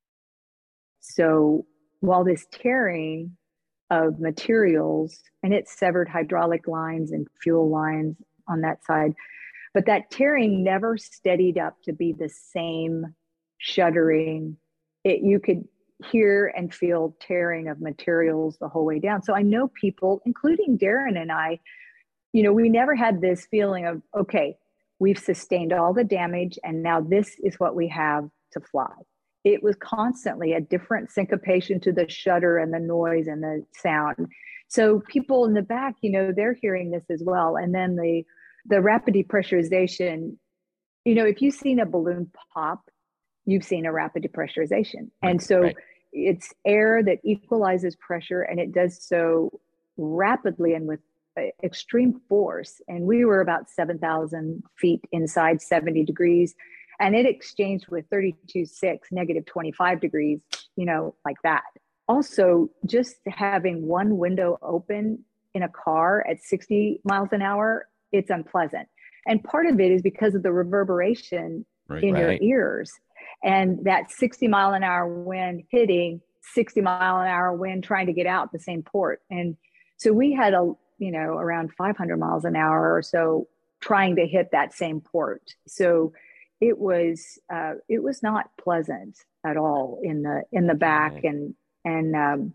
So while this tearing of materials, and it severed hydraulic lines and fuel lines on that side, but that tearing never steadied up to be the same shuddering. It, you could hear and feel tearing of materials the whole way down. So I know people, including Darren and I, you know, we never had this feeling of, okay, we've sustained all the damage and now this is what we have to fly. It was constantly a different syncopation to the shudder and the noise and the sound. So people in the back, you know, they're hearing this as well. And then the the rapid depressurization, you know, if you've seen a balloon pop, you've seen a rapid depressurization. Right, and so right. It's air that equalizes pressure, and it does so rapidly and with uh, extreme force. And we were about seven thousand feet inside, seventy degrees. And it exchanged with thirty-two point six, negative twenty-five degrees, you know, like that. Also, just having one window open in a car at sixty miles an hour, it's unpleasant. And part of it is because of the reverberation Right. in Right. your ears. And that sixty mile an hour wind hitting sixty mile an hour wind trying to get out the same port. And so we had a, you know, around five hundred miles an hour or so trying to hit that same port. So it was uh, it was not pleasant at all in the in the back. Okay. And and um,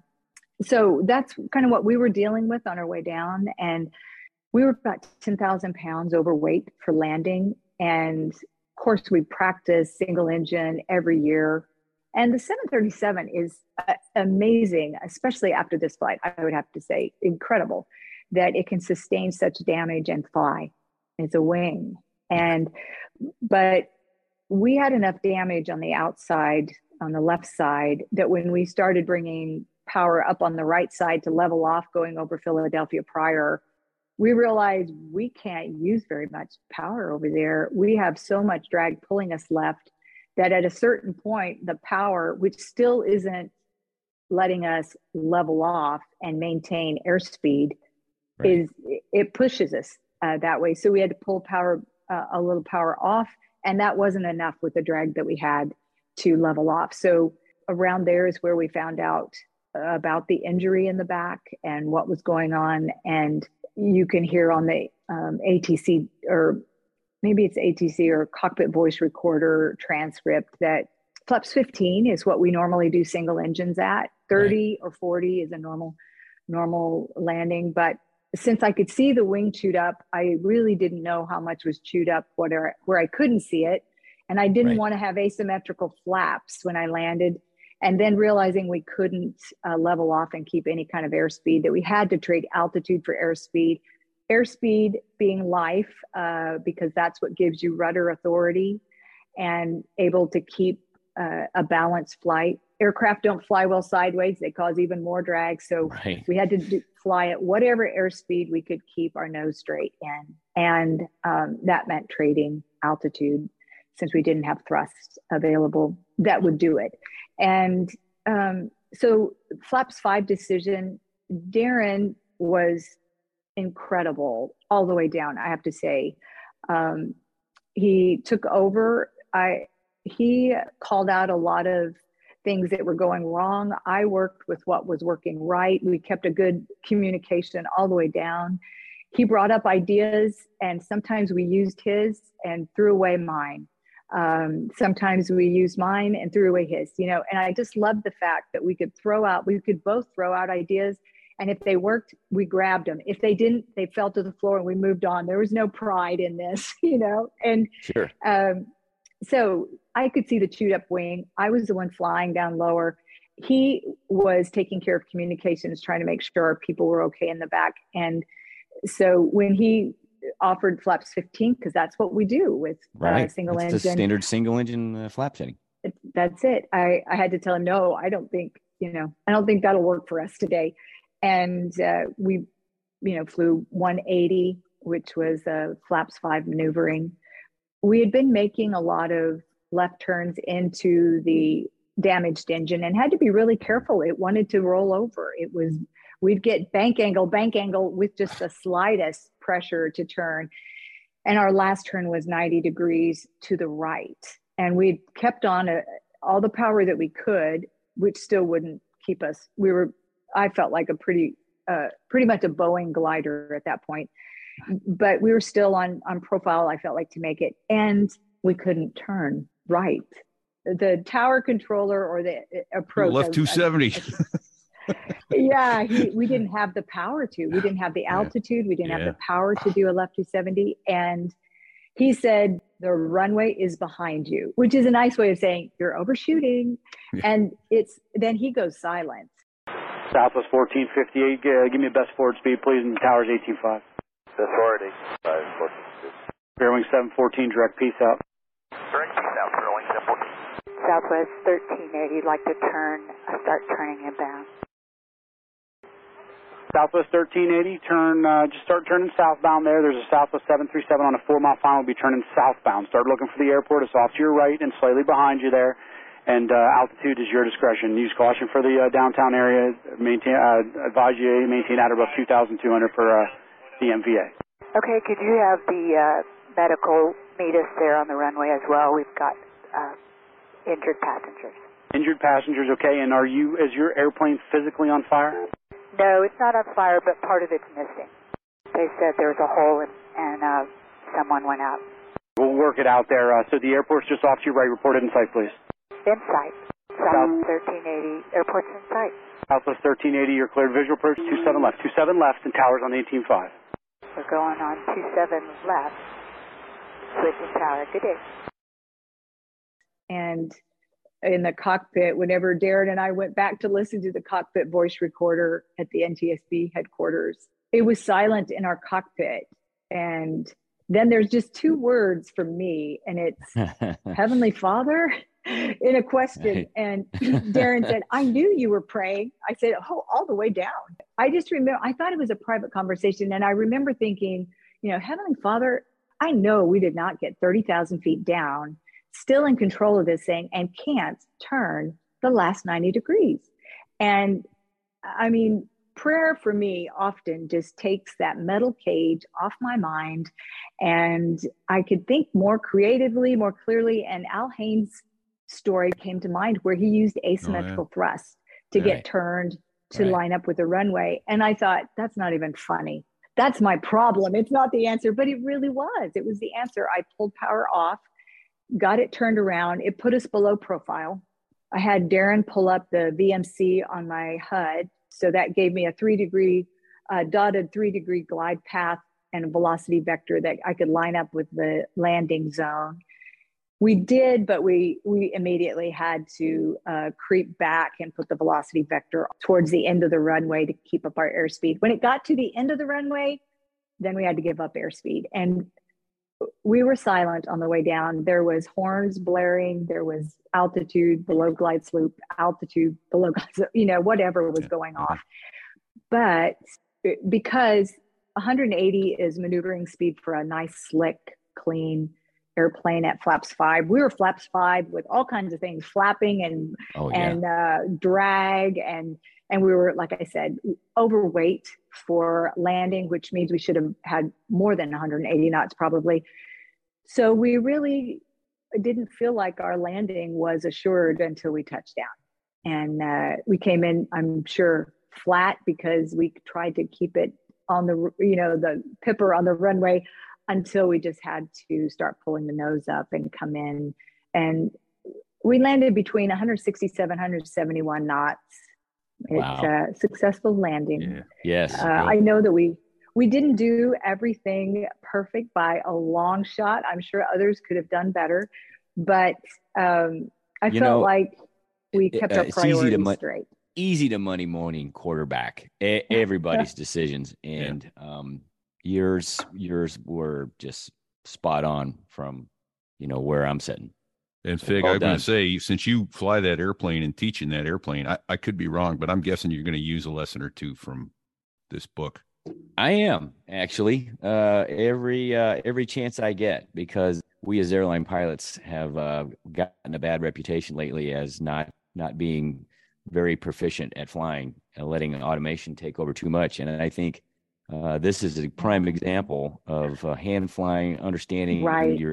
so that's kind of what we were dealing with on our way down. And we were about ten thousand pounds overweight for landing. And of course, we practiced single engine every year. And the seven thirty-seven is uh, amazing, especially after this flight, I would have to say, incredible that it can sustain such damage and fly. It's a wing. And, but we had enough damage on the outside, on the left side, that when we started bringing power up on the right side to level off going over Philadelphia Pryor, we realized we can't use very much power over there. We have so much drag pulling us left that at a certain point, the power, which still isn't letting us level off and maintain airspeed, Right. is it pushes us uh, that way. So we had to pull power, uh, a little power off, and that wasn't enough with the drag that we had to level off. So around there is where we found out uh, about the injury in the back and what was going on. And you can hear on the um, A T C, or maybe it's A T C or cockpit voice recorder transcript, that flaps fifteen is what we normally do single engines at. thirty right. or forty is a normal, normal landing. But since I could see the wing chewed up, I really didn't know how much was chewed up, whatever, where I couldn't see it. And I didn't Right. want to have asymmetrical flaps when I landed. And then realizing we couldn't uh, level off and keep any kind of airspeed, that we had to trade altitude for airspeed. Airspeed being life, uh, because that's what gives you rudder authority and able to keep uh, a balanced flight. Aircraft don't fly well sideways. They cause even more drag. So Right. we had to do, fly at whatever airspeed we could keep our nose straight in. And um, that meant trading altitude, since we didn't have thrusts available that would do it. And um, so flaps five decision, Darren was incredible all the way down, I have to say. Um, he took over. I he called out a lot of things that were going wrong. I worked with what was working right. We kept a good communication all the way down. He brought up ideas, and sometimes we used his and threw away mine. Um, sometimes we used mine and threw away his, you know, and I just loved the fact that we could throw out, we could both throw out ideas. And if they worked, we grabbed them. If they didn't, they fell to the floor and we moved on. There was no pride in this, you know? And Sure. um, so I could see the chewed up wing. I was the one flying down lower. He was taking care of communications, trying to make sure our people were okay in the back. And so when he offered flaps fifteen, because that's what we do with Right. uh, single That's engine. the standard single engine uh, flap setting. It, that's it. I, I had to tell him, no, I don't think, you know, I don't think that'll work for us today. And uh, we, you know, flew one eighty, which was uh, flaps five maneuvering. We had been making a lot of left turns into the damaged engine and had to be really careful. It wanted to roll over. It was, we'd get bank angle, bank angle with just the slightest pressure to turn. And our last turn was ninety degrees to the right. and we kept on a, all the power that we could, which still wouldn't keep us. We were, I felt like a pretty, uh, pretty much a Boeing glider at that point, but we were still on, on profile. I felt like to make it, and we couldn't turn right. The tower controller or the approach left two seventy. yeah, he, we didn't have the power to. We didn't have the altitude. We didn't Yeah. have the power to do a left two seventy. And he said, the runway is behind you, which is a nice way of saying you're overshooting. Yeah. And it's then he goes silent. Southwest fourteen fifty-eight, uh, give me a best forward speed, please, and towers eighteen five. Best forward, eighteen five, fourteen fifty. Fairwing seven fourteen, direct peace out. Direct peace out, Fairwing seven fourteen. Southwest thirteen eighty, you'd like to turn, uh, start turning inbound. Southwest thirteen eighty, turn, uh, just start turning southbound there. There's a Southwest seven three seven on a four mile final. We'll be turning southbound. Start looking for the airport. It's off to your right and slightly behind you there. And uh, altitude is your discretion. Use caution for the uh, downtown area. Maintain, uh, advise you maintain at above two thousand two hundred for uh, the M V A. Okay, could you have the uh, medical meet us there on the runway as well? We've got uh, injured passengers. Injured passengers, okay. And are you, is your airplane physically on fire? No, it's not on fire, but part of it's missing. They said there was a hole and, and uh, someone went out. We'll work it out there. Uh, so the airport's just off to your right. Report it in sight, please. In sight. South thirteen eighty, airport's in sight. Southwest thirteen eighty, you're cleared. Visual approach, two seven left. two seven left and towers on eighteen five. We're going on two seven left. Switching tower. Good day. And in the cockpit, whenever Darren and I went back to listen to the cockpit voice recorder at the N T S B headquarters, it was silent in our cockpit. And then there's just two words from me, and it's Heavenly Father in a question. And Darren said, I knew you were praying. I said, oh, all the way down. I just remember, I thought it was a private conversation. And I remember thinking, you know, Heavenly Father, I know we did not get thirty thousand feet down, still in control of this thing, and can't turn the last ninety degrees. And I mean, prayer for me often just takes that metal cage off my mind, and I could think more creatively, more clearly. And Al Haynes' story came to mind where he used asymmetrical oh, yeah. thrust to right. get turned to right. line up with the runway. And I thought, that's not even funny. That's my problem. It's not the answer, but it really was. It was the answer. I pulled power off, got it turned around. It put us below profile. I had Darren pull up the V M C on my H U D. So that gave me a three degree, uh, dotted three degree glide path and a velocity vector that I could line up with the landing zone. We did, but we we immediately had to uh, creep back and put the velocity vector towards the end of the runway to keep up our airspeed. When it got to the end of the runway, then we had to give up airspeed. And we were silent on the way down. There was horns blaring. There was altitude below glide slope, altitude below, you know, whatever was going off. But because one hundred eighty is maneuvering speed for a nice, slick, clean airplane at flaps five. We were flaps five with all kinds of things, flapping and oh, yeah. and uh, drag, and and we were, like I said, overweight for landing, which means we should have had more than one hundred eighty knots probably. So we really didn't feel like our landing was assured until we touched down, and uh, we came in, I'm sure, flat because we tried to keep it on the, you know, the pipper on the runway, until we just had to start pulling the nose up and come in. And we landed between one sixty-seven, one seventy-one knots. Wow. It's a successful landing. Yeah. Yes. Uh, I know that we, we didn't do everything perfect by a long shot. I'm sure others could have done better, but um, I you felt know, like we kept uh, our priorities mo- straight. Easy to Monday morning quarterback a- everybody's decisions. And, yeah. um, Yours, yours were just spot on from, you know, where I'm sitting. And Fig, well I'm going to say, since you fly that airplane and teach in that airplane, I, I could be wrong, but I'm guessing you're going to use a lesson or two from this book. I am actually uh, every uh, every chance I get, because we as airline pilots have uh, gotten a bad reputation lately as not not being very proficient at flying and letting automation take over too much. And I think Uh, this is a prime example of uh, hand flying, understanding right. your energy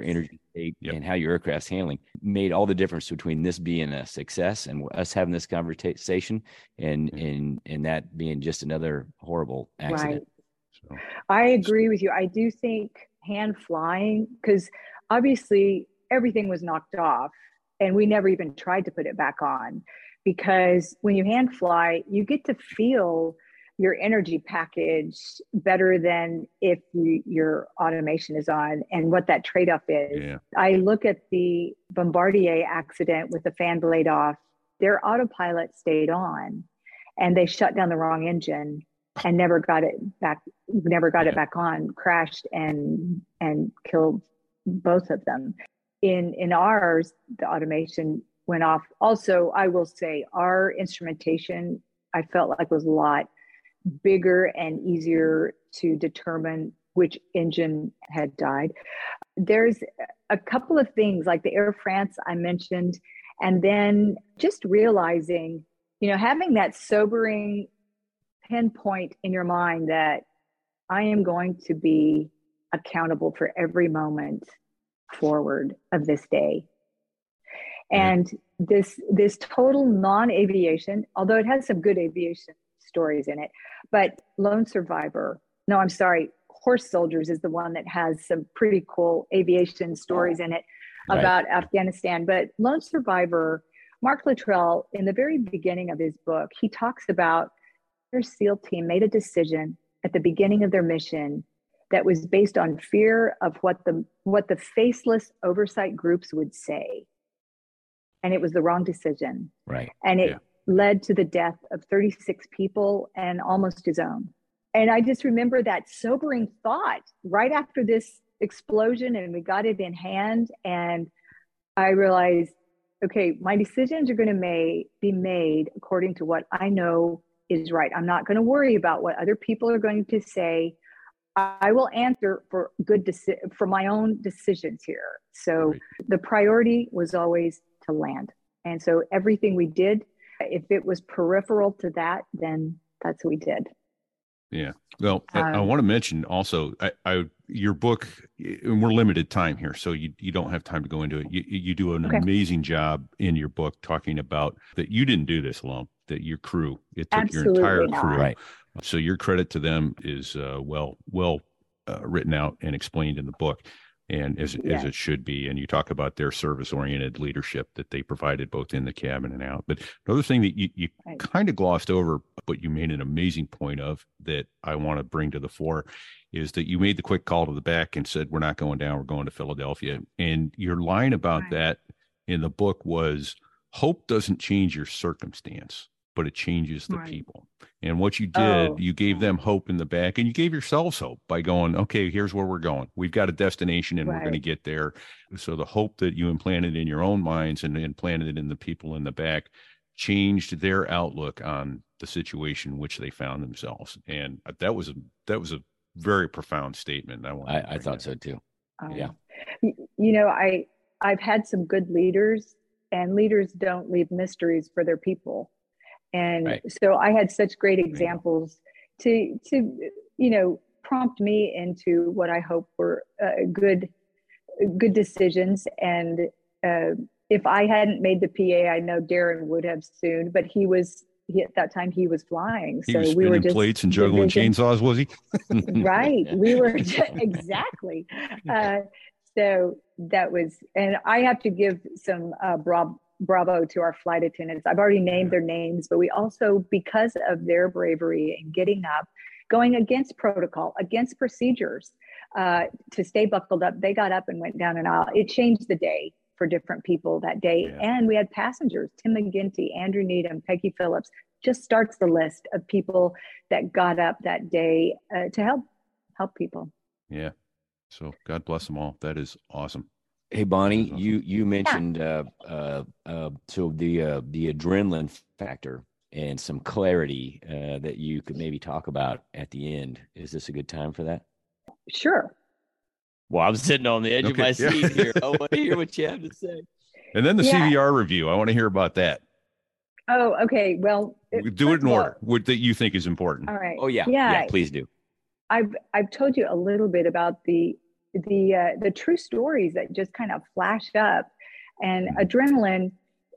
state Yep. and how your aircraft's handling made all the difference between this being a success and us having this conversation and Yeah. and and that being just another horrible accident. So, I agree with you. I do think hand flying, because obviously everything was knocked off and we never even tried to put it back on, because when you hand fly, you get to feel your energy package better than if you, your automation is on, and what that trade-off is. yeah. I look at the Bombardier accident with the fan blade off. Their autopilot stayed on and they shut down the wrong engine and never got it back, never got Yeah. it back on, crashed and and killed both of them. In in ours, the automation went off. Also, I will say our instrumentation, I felt like was a lot bigger and easier to determine which engine had died. There's a couple of things like the Air France I mentioned, and then just realizing, you know, having that sobering pinpoint in your mind that I am going to be accountable for every moment forward of this day. And this this total non-aviation, although it has some good aviation stories in it, but Lone Survivor, no, I'm sorry, Horse Soldiers is the one that has some pretty cool aviation stories in it Right. about Afghanistan. But Lone Survivor, Mark Luttrell, in the very beginning of his book, he talks about their SEAL team made a decision at the beginning of their mission that was based on fear of what the what the faceless oversight groups would say. And it was the wrong decision. Right. And it Yeah. led to the death of thirty-six people and almost his own. And I just remember that sobering thought right after this explosion, and we got it in hand. And I realized, okay, my decisions are going to may, be made according to what I know is right. I'm not going to worry about what other people are going to say. I will answer for good deci- for my own decisions here. So Right. the priority was always to land. And so everything we did, if it was peripheral to that, then that's what we did. Yeah. Well, I, I Um, want to mention also, I, I your book, and we're limited time here, so you you don't have time to go into it. You you do an Okay. amazing job in your book talking about that you didn't do this alone, that your crew, it took Absolutely your entire not. crew. Right. So your credit to them is uh, well well uh, written out and explained in the book, and as as Yes. it should be. And you talk about their service oriented leadership that they provided both in the cabin and out. But another thing that you you Right. kind of glossed over, but you made an amazing point of that I want to bring to the fore, is that you made the quick call to the back and said, we're not going down, we're going to Philadelphia. And your line about Right. that in the book was, hope doesn't change your circumstance, but it changes the Right. people. And what you did, Oh, you gave them hope in the back, and you gave yourselves hope by going, okay, here's where we're going. We've got a destination and we're going to Right. get there. So the hope that you implanted in your own minds and implanted it in the people in the back changed their outlook on the situation in which they found themselves. And that was a, that was a very profound statement. I, wanted to I, I bring thought that. so too. Um, Yeah. y- You know, I I've had some good leaders, and leaders don't leave mysteries for their people. And Right. so I had such great examples to to you know prompt me into what I hope were uh, good good decisions. And uh, if I hadn't made the P A, I know Darren would have soon, but he was he, at that time he was flying, He so was we were spinning just plates and juggling division- chainsaws, was he? right. We were exactly. Uh, so that was, and I have to give some uh, bra- bravo to our flight attendants. I've already named their names, but we also, because of their bravery and getting up, going against protocol, against procedures, uh, to stay buckled up, they got up and went down an aisle. It changed the day for different people that day. Yeah. And we had passengers, Tim McGinty, Andrew Needham, Peggy Phillips, just starts the list of people that got up that day uh, to help help people. Yeah. So God bless them all. That is awesome. Hey Bonnie, Awesome. you you mentioned uh, uh, uh, so the uh, the adrenaline factor and some clarity uh, that you could maybe talk about at the end. Is this a good time for that? Sure. Well, I'm sitting on the edge of Okay, my yeah. seat here. I want to hear what you have to say. And then the Yeah. C V R review. I want to hear about that. Oh, okay. Well, Do it first in of all- order. What that you think is important. All right. Oh yeah, yeah. Yeah. Please do. I've I've told you a little bit about the the uh, the true stories that just kind of flash up, and adrenaline,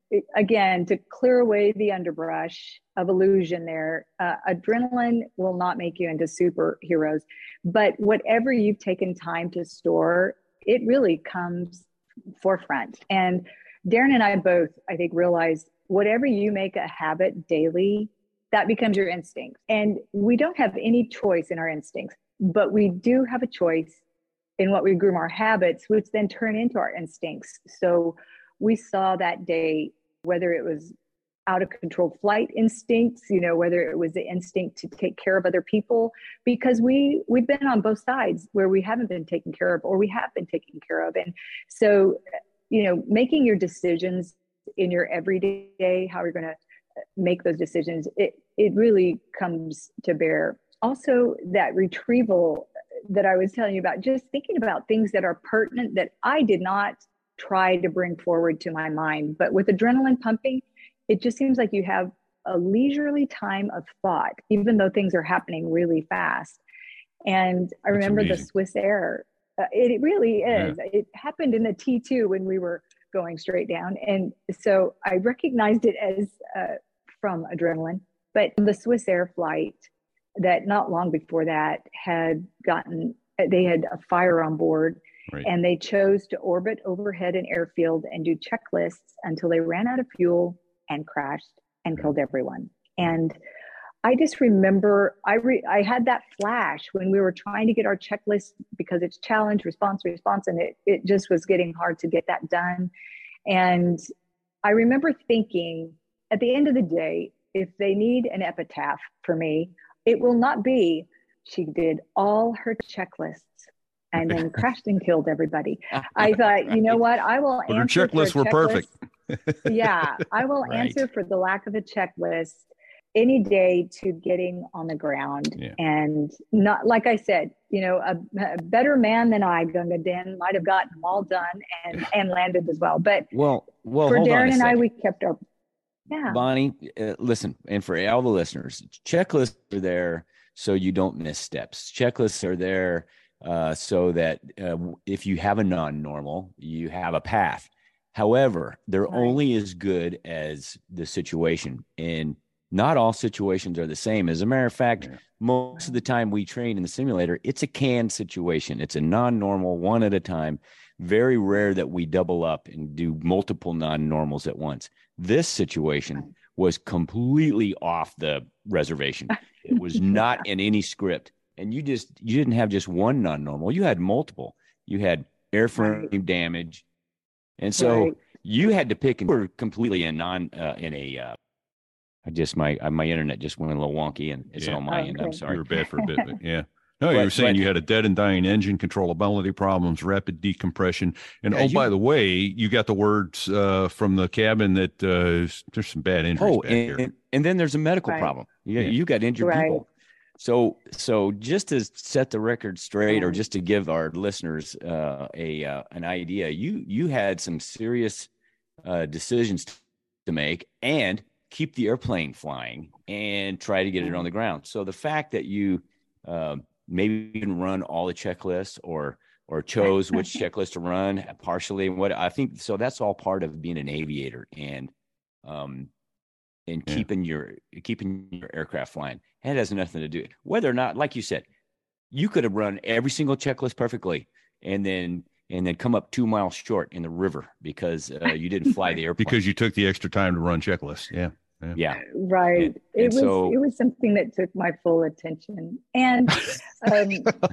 again, to clear away the underbrush of illusion there, uh, adrenaline will not make you into superheroes, but whatever you've taken time to store, it really comes forefront. And Darren and I both, I think, realize whatever you make a habit daily, that becomes your instinct. And we don't have any choice in our instincts, but we do have a choice in what we groom our habits, which then turn into our instincts. So we saw that day, whether it was out of control flight instincts, you know, whether it was the instinct to take care of other people, because we, we've been on both sides where we haven't been taken care of, or we have been taken care of. And so, you know, making your decisions in your everyday, how you're going to make those decisions, it, it really comes to bear. Also, that retrieval that I was telling you about, just thinking about things that are pertinent that I did not try to bring forward to my mind. But with adrenaline pumping, it just seems like you have a leisurely time of thought, even though things are happening really fast. And I That's remember amazing. the Swiss Air. Uh, it, it really is. Yeah. It happened in the T two when we were going straight down. And so I recognized it as uh, from adrenaline. But the Swiss Air flight, that not long before that had gotten, they had a fire on board. Right. And they chose to orbit overhead an airfield and do checklists until they ran out of fuel and crashed and killed everyone. And I just remember I re, I had that flash when we were trying to get our checklist, because it's challenge, response, response, and it, it just was getting hard to get that done. And I remember thinking, at the end of the day, if they need an epitaph for me, it will not be, she did all her checklists and then crashed and killed everybody. I thought, you know what? I will But her answer checklists for a were checklist. perfect. Yeah, I will Right. answer for the lack of a checklist any day to getting on the ground. Yeah. And not, like I said, you know, a, a better man than I, Gunga Din, might have gotten them all done and, and landed as well. But Well, well, for hold on a Darren and I, second. we kept our, yeah. Bonnie, uh, listen, and for all the listeners, checklists are there so you don't miss steps. Checklists are there uh, so that uh, if you have a non-normal, you have a path. However, they're Right. only as good as the situation, and not all situations are the same. As a matter of fact, Yeah. most of the time we train in the simulator, it's a canned situation. It's a non-normal, one at a time. Very rare that we double up and do multiple non-normals at once. This situation was completely off the reservation. It was not in any script. And you just, you didn't have just one non-normal. You had multiple. You had airframe Right. damage. And so Right. you had to pick, and we're completely in non, uh, in a, uh, I just, my, uh, my internet just went a little wonky, and it's Yeah. on my Oh, end. okay. I'm You sorry. were bad for a bit, but yeah. No, you But- were saying but- you had a dead and dying engine, controllability problems, rapid decompression. And Yeah, oh, you- by the way, you got the words uh, from the cabin that uh, there's some bad injuries Oh, back and, here. and, and then there's a medical Right. problem. You, Yeah. you got injured Right. people. So, so just to set the record straight, or Right. just to give our listeners uh, a uh, an idea, you you had some serious uh, decisions to make, and keep the airplane flying and try to get it on the ground. So the fact that you uh, maybe didn't run all the checklists, or or chose which checklist to run partially, and what I think, so that's all part of being an aviator, and um and Yeah. keeping your keeping your aircraft flying. It has nothing to do, whether or not, like you said, you could have run every single checklist perfectly, and then and then come up two miles short in the river because uh, you didn't fly the airplane. Because you took the extra time to run checklists. Yeah. yeah, Right. And- it and was so- it was something that took my full attention. And um,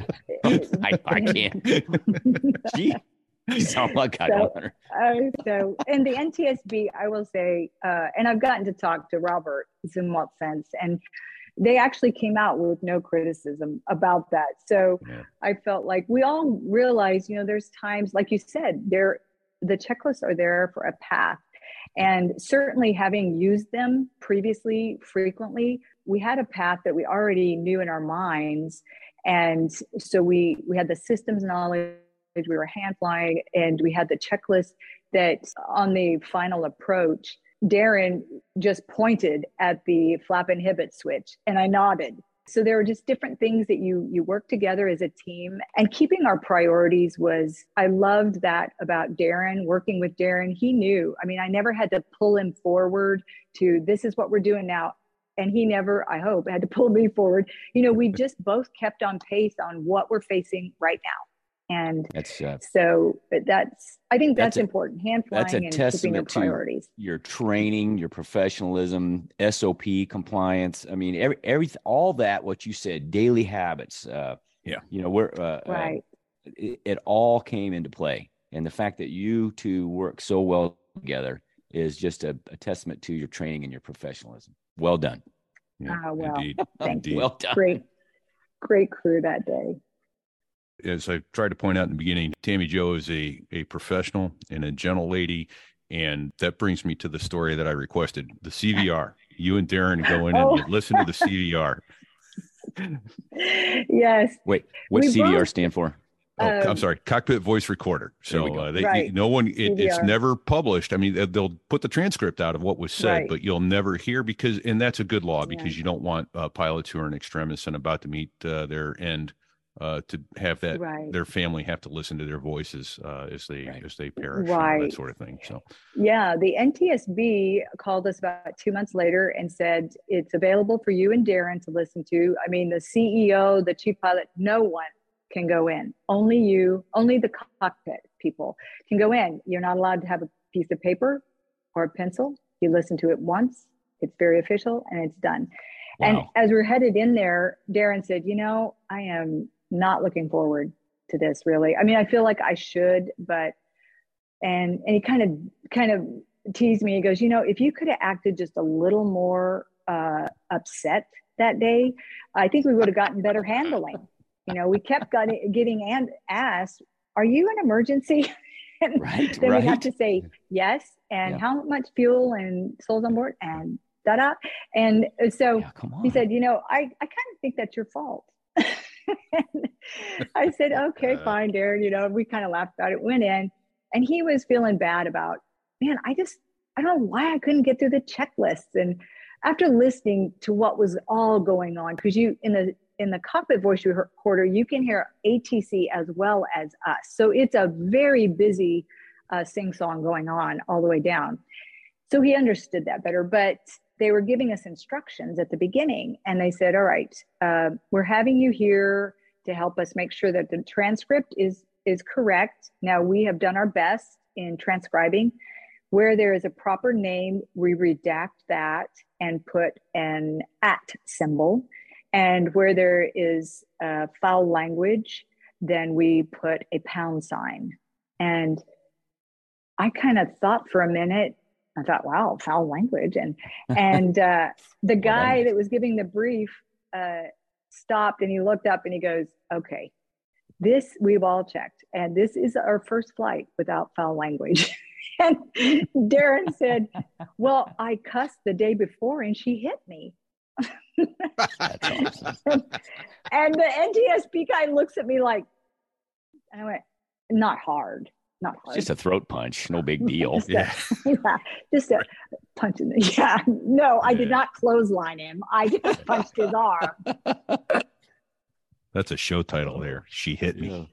I, I can't. Gee, you sound like I So- don't. Uh, so, and the N T S B, I will say, uh, and I've gotten to talk to Robert Zumwalt-Sense, and they actually came out with no criticism about that. So Yeah. I felt like we all realize, you know, there's times, like you said, there, the checklists are there for a path. And certainly having used them previously, frequently, we had a path that we already knew in our minds. And so we, we had the systems knowledge, we were hand flying, and we had the checklist that on the final approach, Darren just pointed at the flap inhibit switch, and I nodded. So there were just different things that you you work together as a team, and keeping our priorities was, I loved that about Darren, working with Darren. He knew, I mean, I never had to pull him forward to, this is what we're doing now. And he never, I hope, had to pull me forward. You know, we just both kept on pace on what we're facing right now. And that's uh, so that's, I think that's, that's a, important. Hand flying that's a and testament keeping your priorities. To your training, your professionalism, S O P compliance. I mean, every, every, all that, what you said, daily habits. Uh, yeah. You know, we're, uh, right. Uh, it, it all came into play. And the fact that you two work so well together is just a, a testament to your training and your professionalism. Well done. Yeah, uh, well, indeed. Thank indeed. you. Well done. Great, great crew that day. As I tried to point out in the beginning, Tammy Jo is a, a professional and a gentle lady. And that brings me to the story that I requested, the C V R. You and Darren go in Oh. and you listen to the C V R. Yes. Wait, what's We C V R both- stand for? Oh, Um, I'm sorry, cockpit voice recorder. There we So go. uh, they, Right. you, no one, it, it's C V R. never published. I mean, they- they'll put the transcript out of what was said, Right. but you'll never hear because, and that's a good law because Yeah. you don't want uh, pilots who are in extremis and about to meet uh, their end uh, to have that Right. their family have to listen to their voices uh, as they Right. as they perish, you know, that Right. sort of thing. So Yeah, the N T S B called us about two months later and said, it's available for you and Darren to listen to. I mean, the C E O, the chief pilot, no one can go in. Only you, only the cockpit people can go in. You're not allowed to have a piece of paper or a pencil. You listen to it once, it's very official, and it's done. And Wow. as we're headed in there, Darren said, you know, I am not looking forward to this really. I mean, I feel like I should, but, and, and he kind of, kind of teased me. He goes, you know, if you could have acted just a little more uh, upset that day, I think we would have gotten better handling. You know, we kept getting, getting and asked, are you an emergency? And Right, then we have right. to say yes. And Yeah. how much fuel and souls on board and da-da. And so Yeah, come on. he said, you know, I, I kind of think that's your fault. And I said, okay, fine, Darren. You know, we kind of laughed about it, went in, and he was feeling bad about, man, I just, I don't know why I couldn't get through the checklists. And after listening to what was all going on, because you, in the, in the cockpit voice recorder, you can hear A T C as well as us. So it's a very busy uh, sing-song going on all the way down. So he understood that better, but they were giving us instructions at the beginning, and they said, all right, uh, we're having you here to help us make sure that the transcript is, is correct. Now, we have done our best in transcribing. Where there is a proper name, we redact that and put an at symbol. And where there is uh, foul language, then we put a pound sign. And I kind of thought for a minute, I thought, wow, foul language. And and uh, the guy that was giving the brief uh, stopped and he looked up and he goes, okay, this we've all checked. And this is our first flight without foul language. And Darren said, well, I cussed the day before and she hit me. That's awesome. And the N T S B guy looks at me like, and I went, not hard. Not hard. Just a throat punch. No big deal. Just a- Yeah. yeah, just a punch in the, yeah. No, I did Yeah. not clothesline him. I just punched his arm. That's a show title there. She hit me.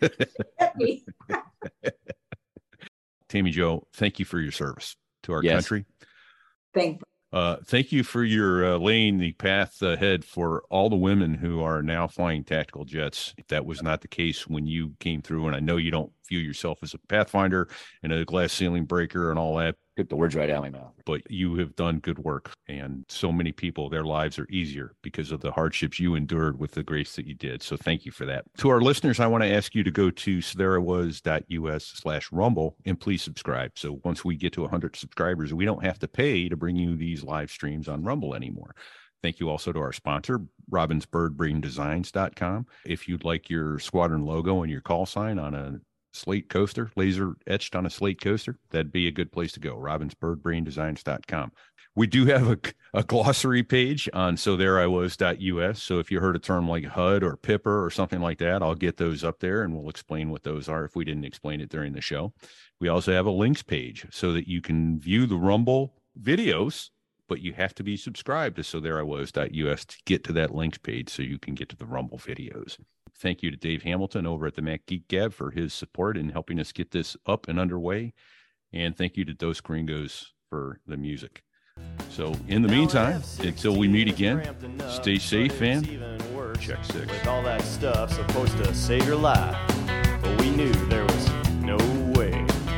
Tammy Jo, thank you for your service to our Yes. country. Thank Uh, thank you for your uh, laying the path ahead for all the women who are now flying tactical jets. That was not the case when you came through, and I know you don't view yourself as a pathfinder and a glass ceiling breaker and all that, Took the words right out of my mouth. but you have done good work. And so many people, their lives are easier because of the hardships you endured with the grace that you did. So thank you for that. To our listeners, I want to ask you to go to sotherwas.us slash rumble and please subscribe. So once we get to one hundred subscribers, we don't have to pay to bring you these live streams on Rumble anymore. Thank you also to our sponsor, robins bird brain designs dot com. If you'd like your squadron logo and your call sign on a slate coaster, laser etched on a slate coaster, that'd be a good place to go. robins bird brain designs dot com. We do have a, a glossary page on so there I was dot U S. So if you heard a term like H U D or P I P R or something like that, I'll get those up there and we'll explain what those are if we didn't explain it during the show. We also have a links page so that you can view the Rumble videos but you have to be subscribed to so there I was dot U S to get to that links page so you can get to the Rumble videos. Thank you to Dave Hamilton over at the Mac Geek Gab for his support in helping us get this up and underway. And thank you to Dos Gringos for the music. So in the meantime, until we meet again, stay safe and check six. With all that stuff supposed to save your life, but we knew there was no way.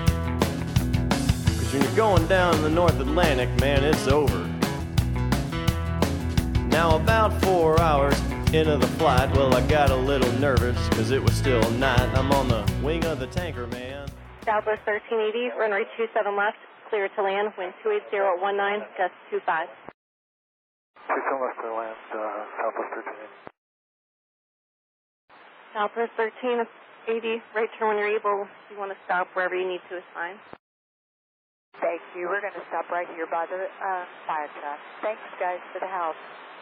Cause when you're going down the North Atlantic, man, it's over. Now about four hours into the flight, well, I got a little nervous cause it was still night. I'm on the wing of the tanker, man. Southwest thirteen eighty, runway two seven left, clear to land, wind two eight zero one nine, gust two five. two seven left to land, uh, Southwest thirteen eighty. Southwest thirteen eighty, right turn when you're able. If you want to stop wherever you need to is fine. Thank you. We're going to stop right here by the uh, fire truck. Thanks, guys, for the help.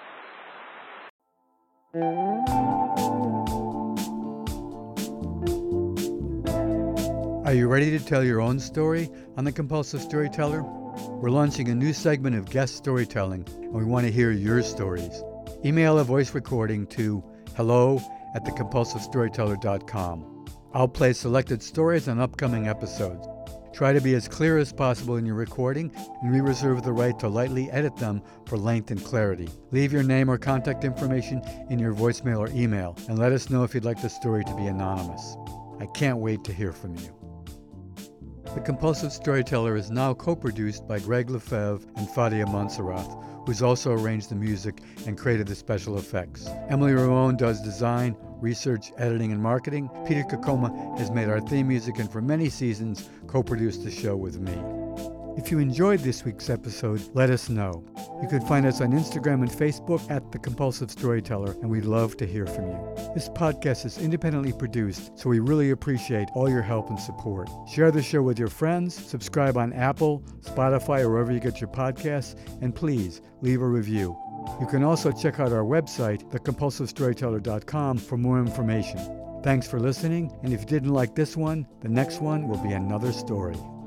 Are you ready to tell your own story on The Compulsive Storyteller? We're launching a new segment of guest storytelling, and we want to hear your stories. Email a voice recording to hello at the compulsive storyteller dot com. I'll play selected stories on upcoming episodes. Try to be as clear as possible in your recording, and we reserve the right to lightly edit them for length and clarity. Leave your name or contact information in your voicemail or email, and let us know if you'd like the story to be anonymous. I can't wait to hear from you. The Compulsive Storyteller is now co-produced by Greg Lefebvre and Fadia Montserrat, who's also arranged the music and created the special effects. Emily Ramon does design, research, editing, and marketing. Peter Kokoma has made our theme music and for many seasons co-produced the show with me. If you enjoyed this week's episode, let us know. You can find us on Instagram and Facebook at The Compulsive Storyteller, and we'd love to hear from you. This podcast is independently produced, so we really appreciate all your help and support. Share the show with your friends, subscribe on Apple, Spotify, or wherever you get your podcasts, and please leave a review. You can also check out our website, the compulsive storyteller dot com, for more information. Thanks for listening, and if you didn't like this one, the next one will be another story.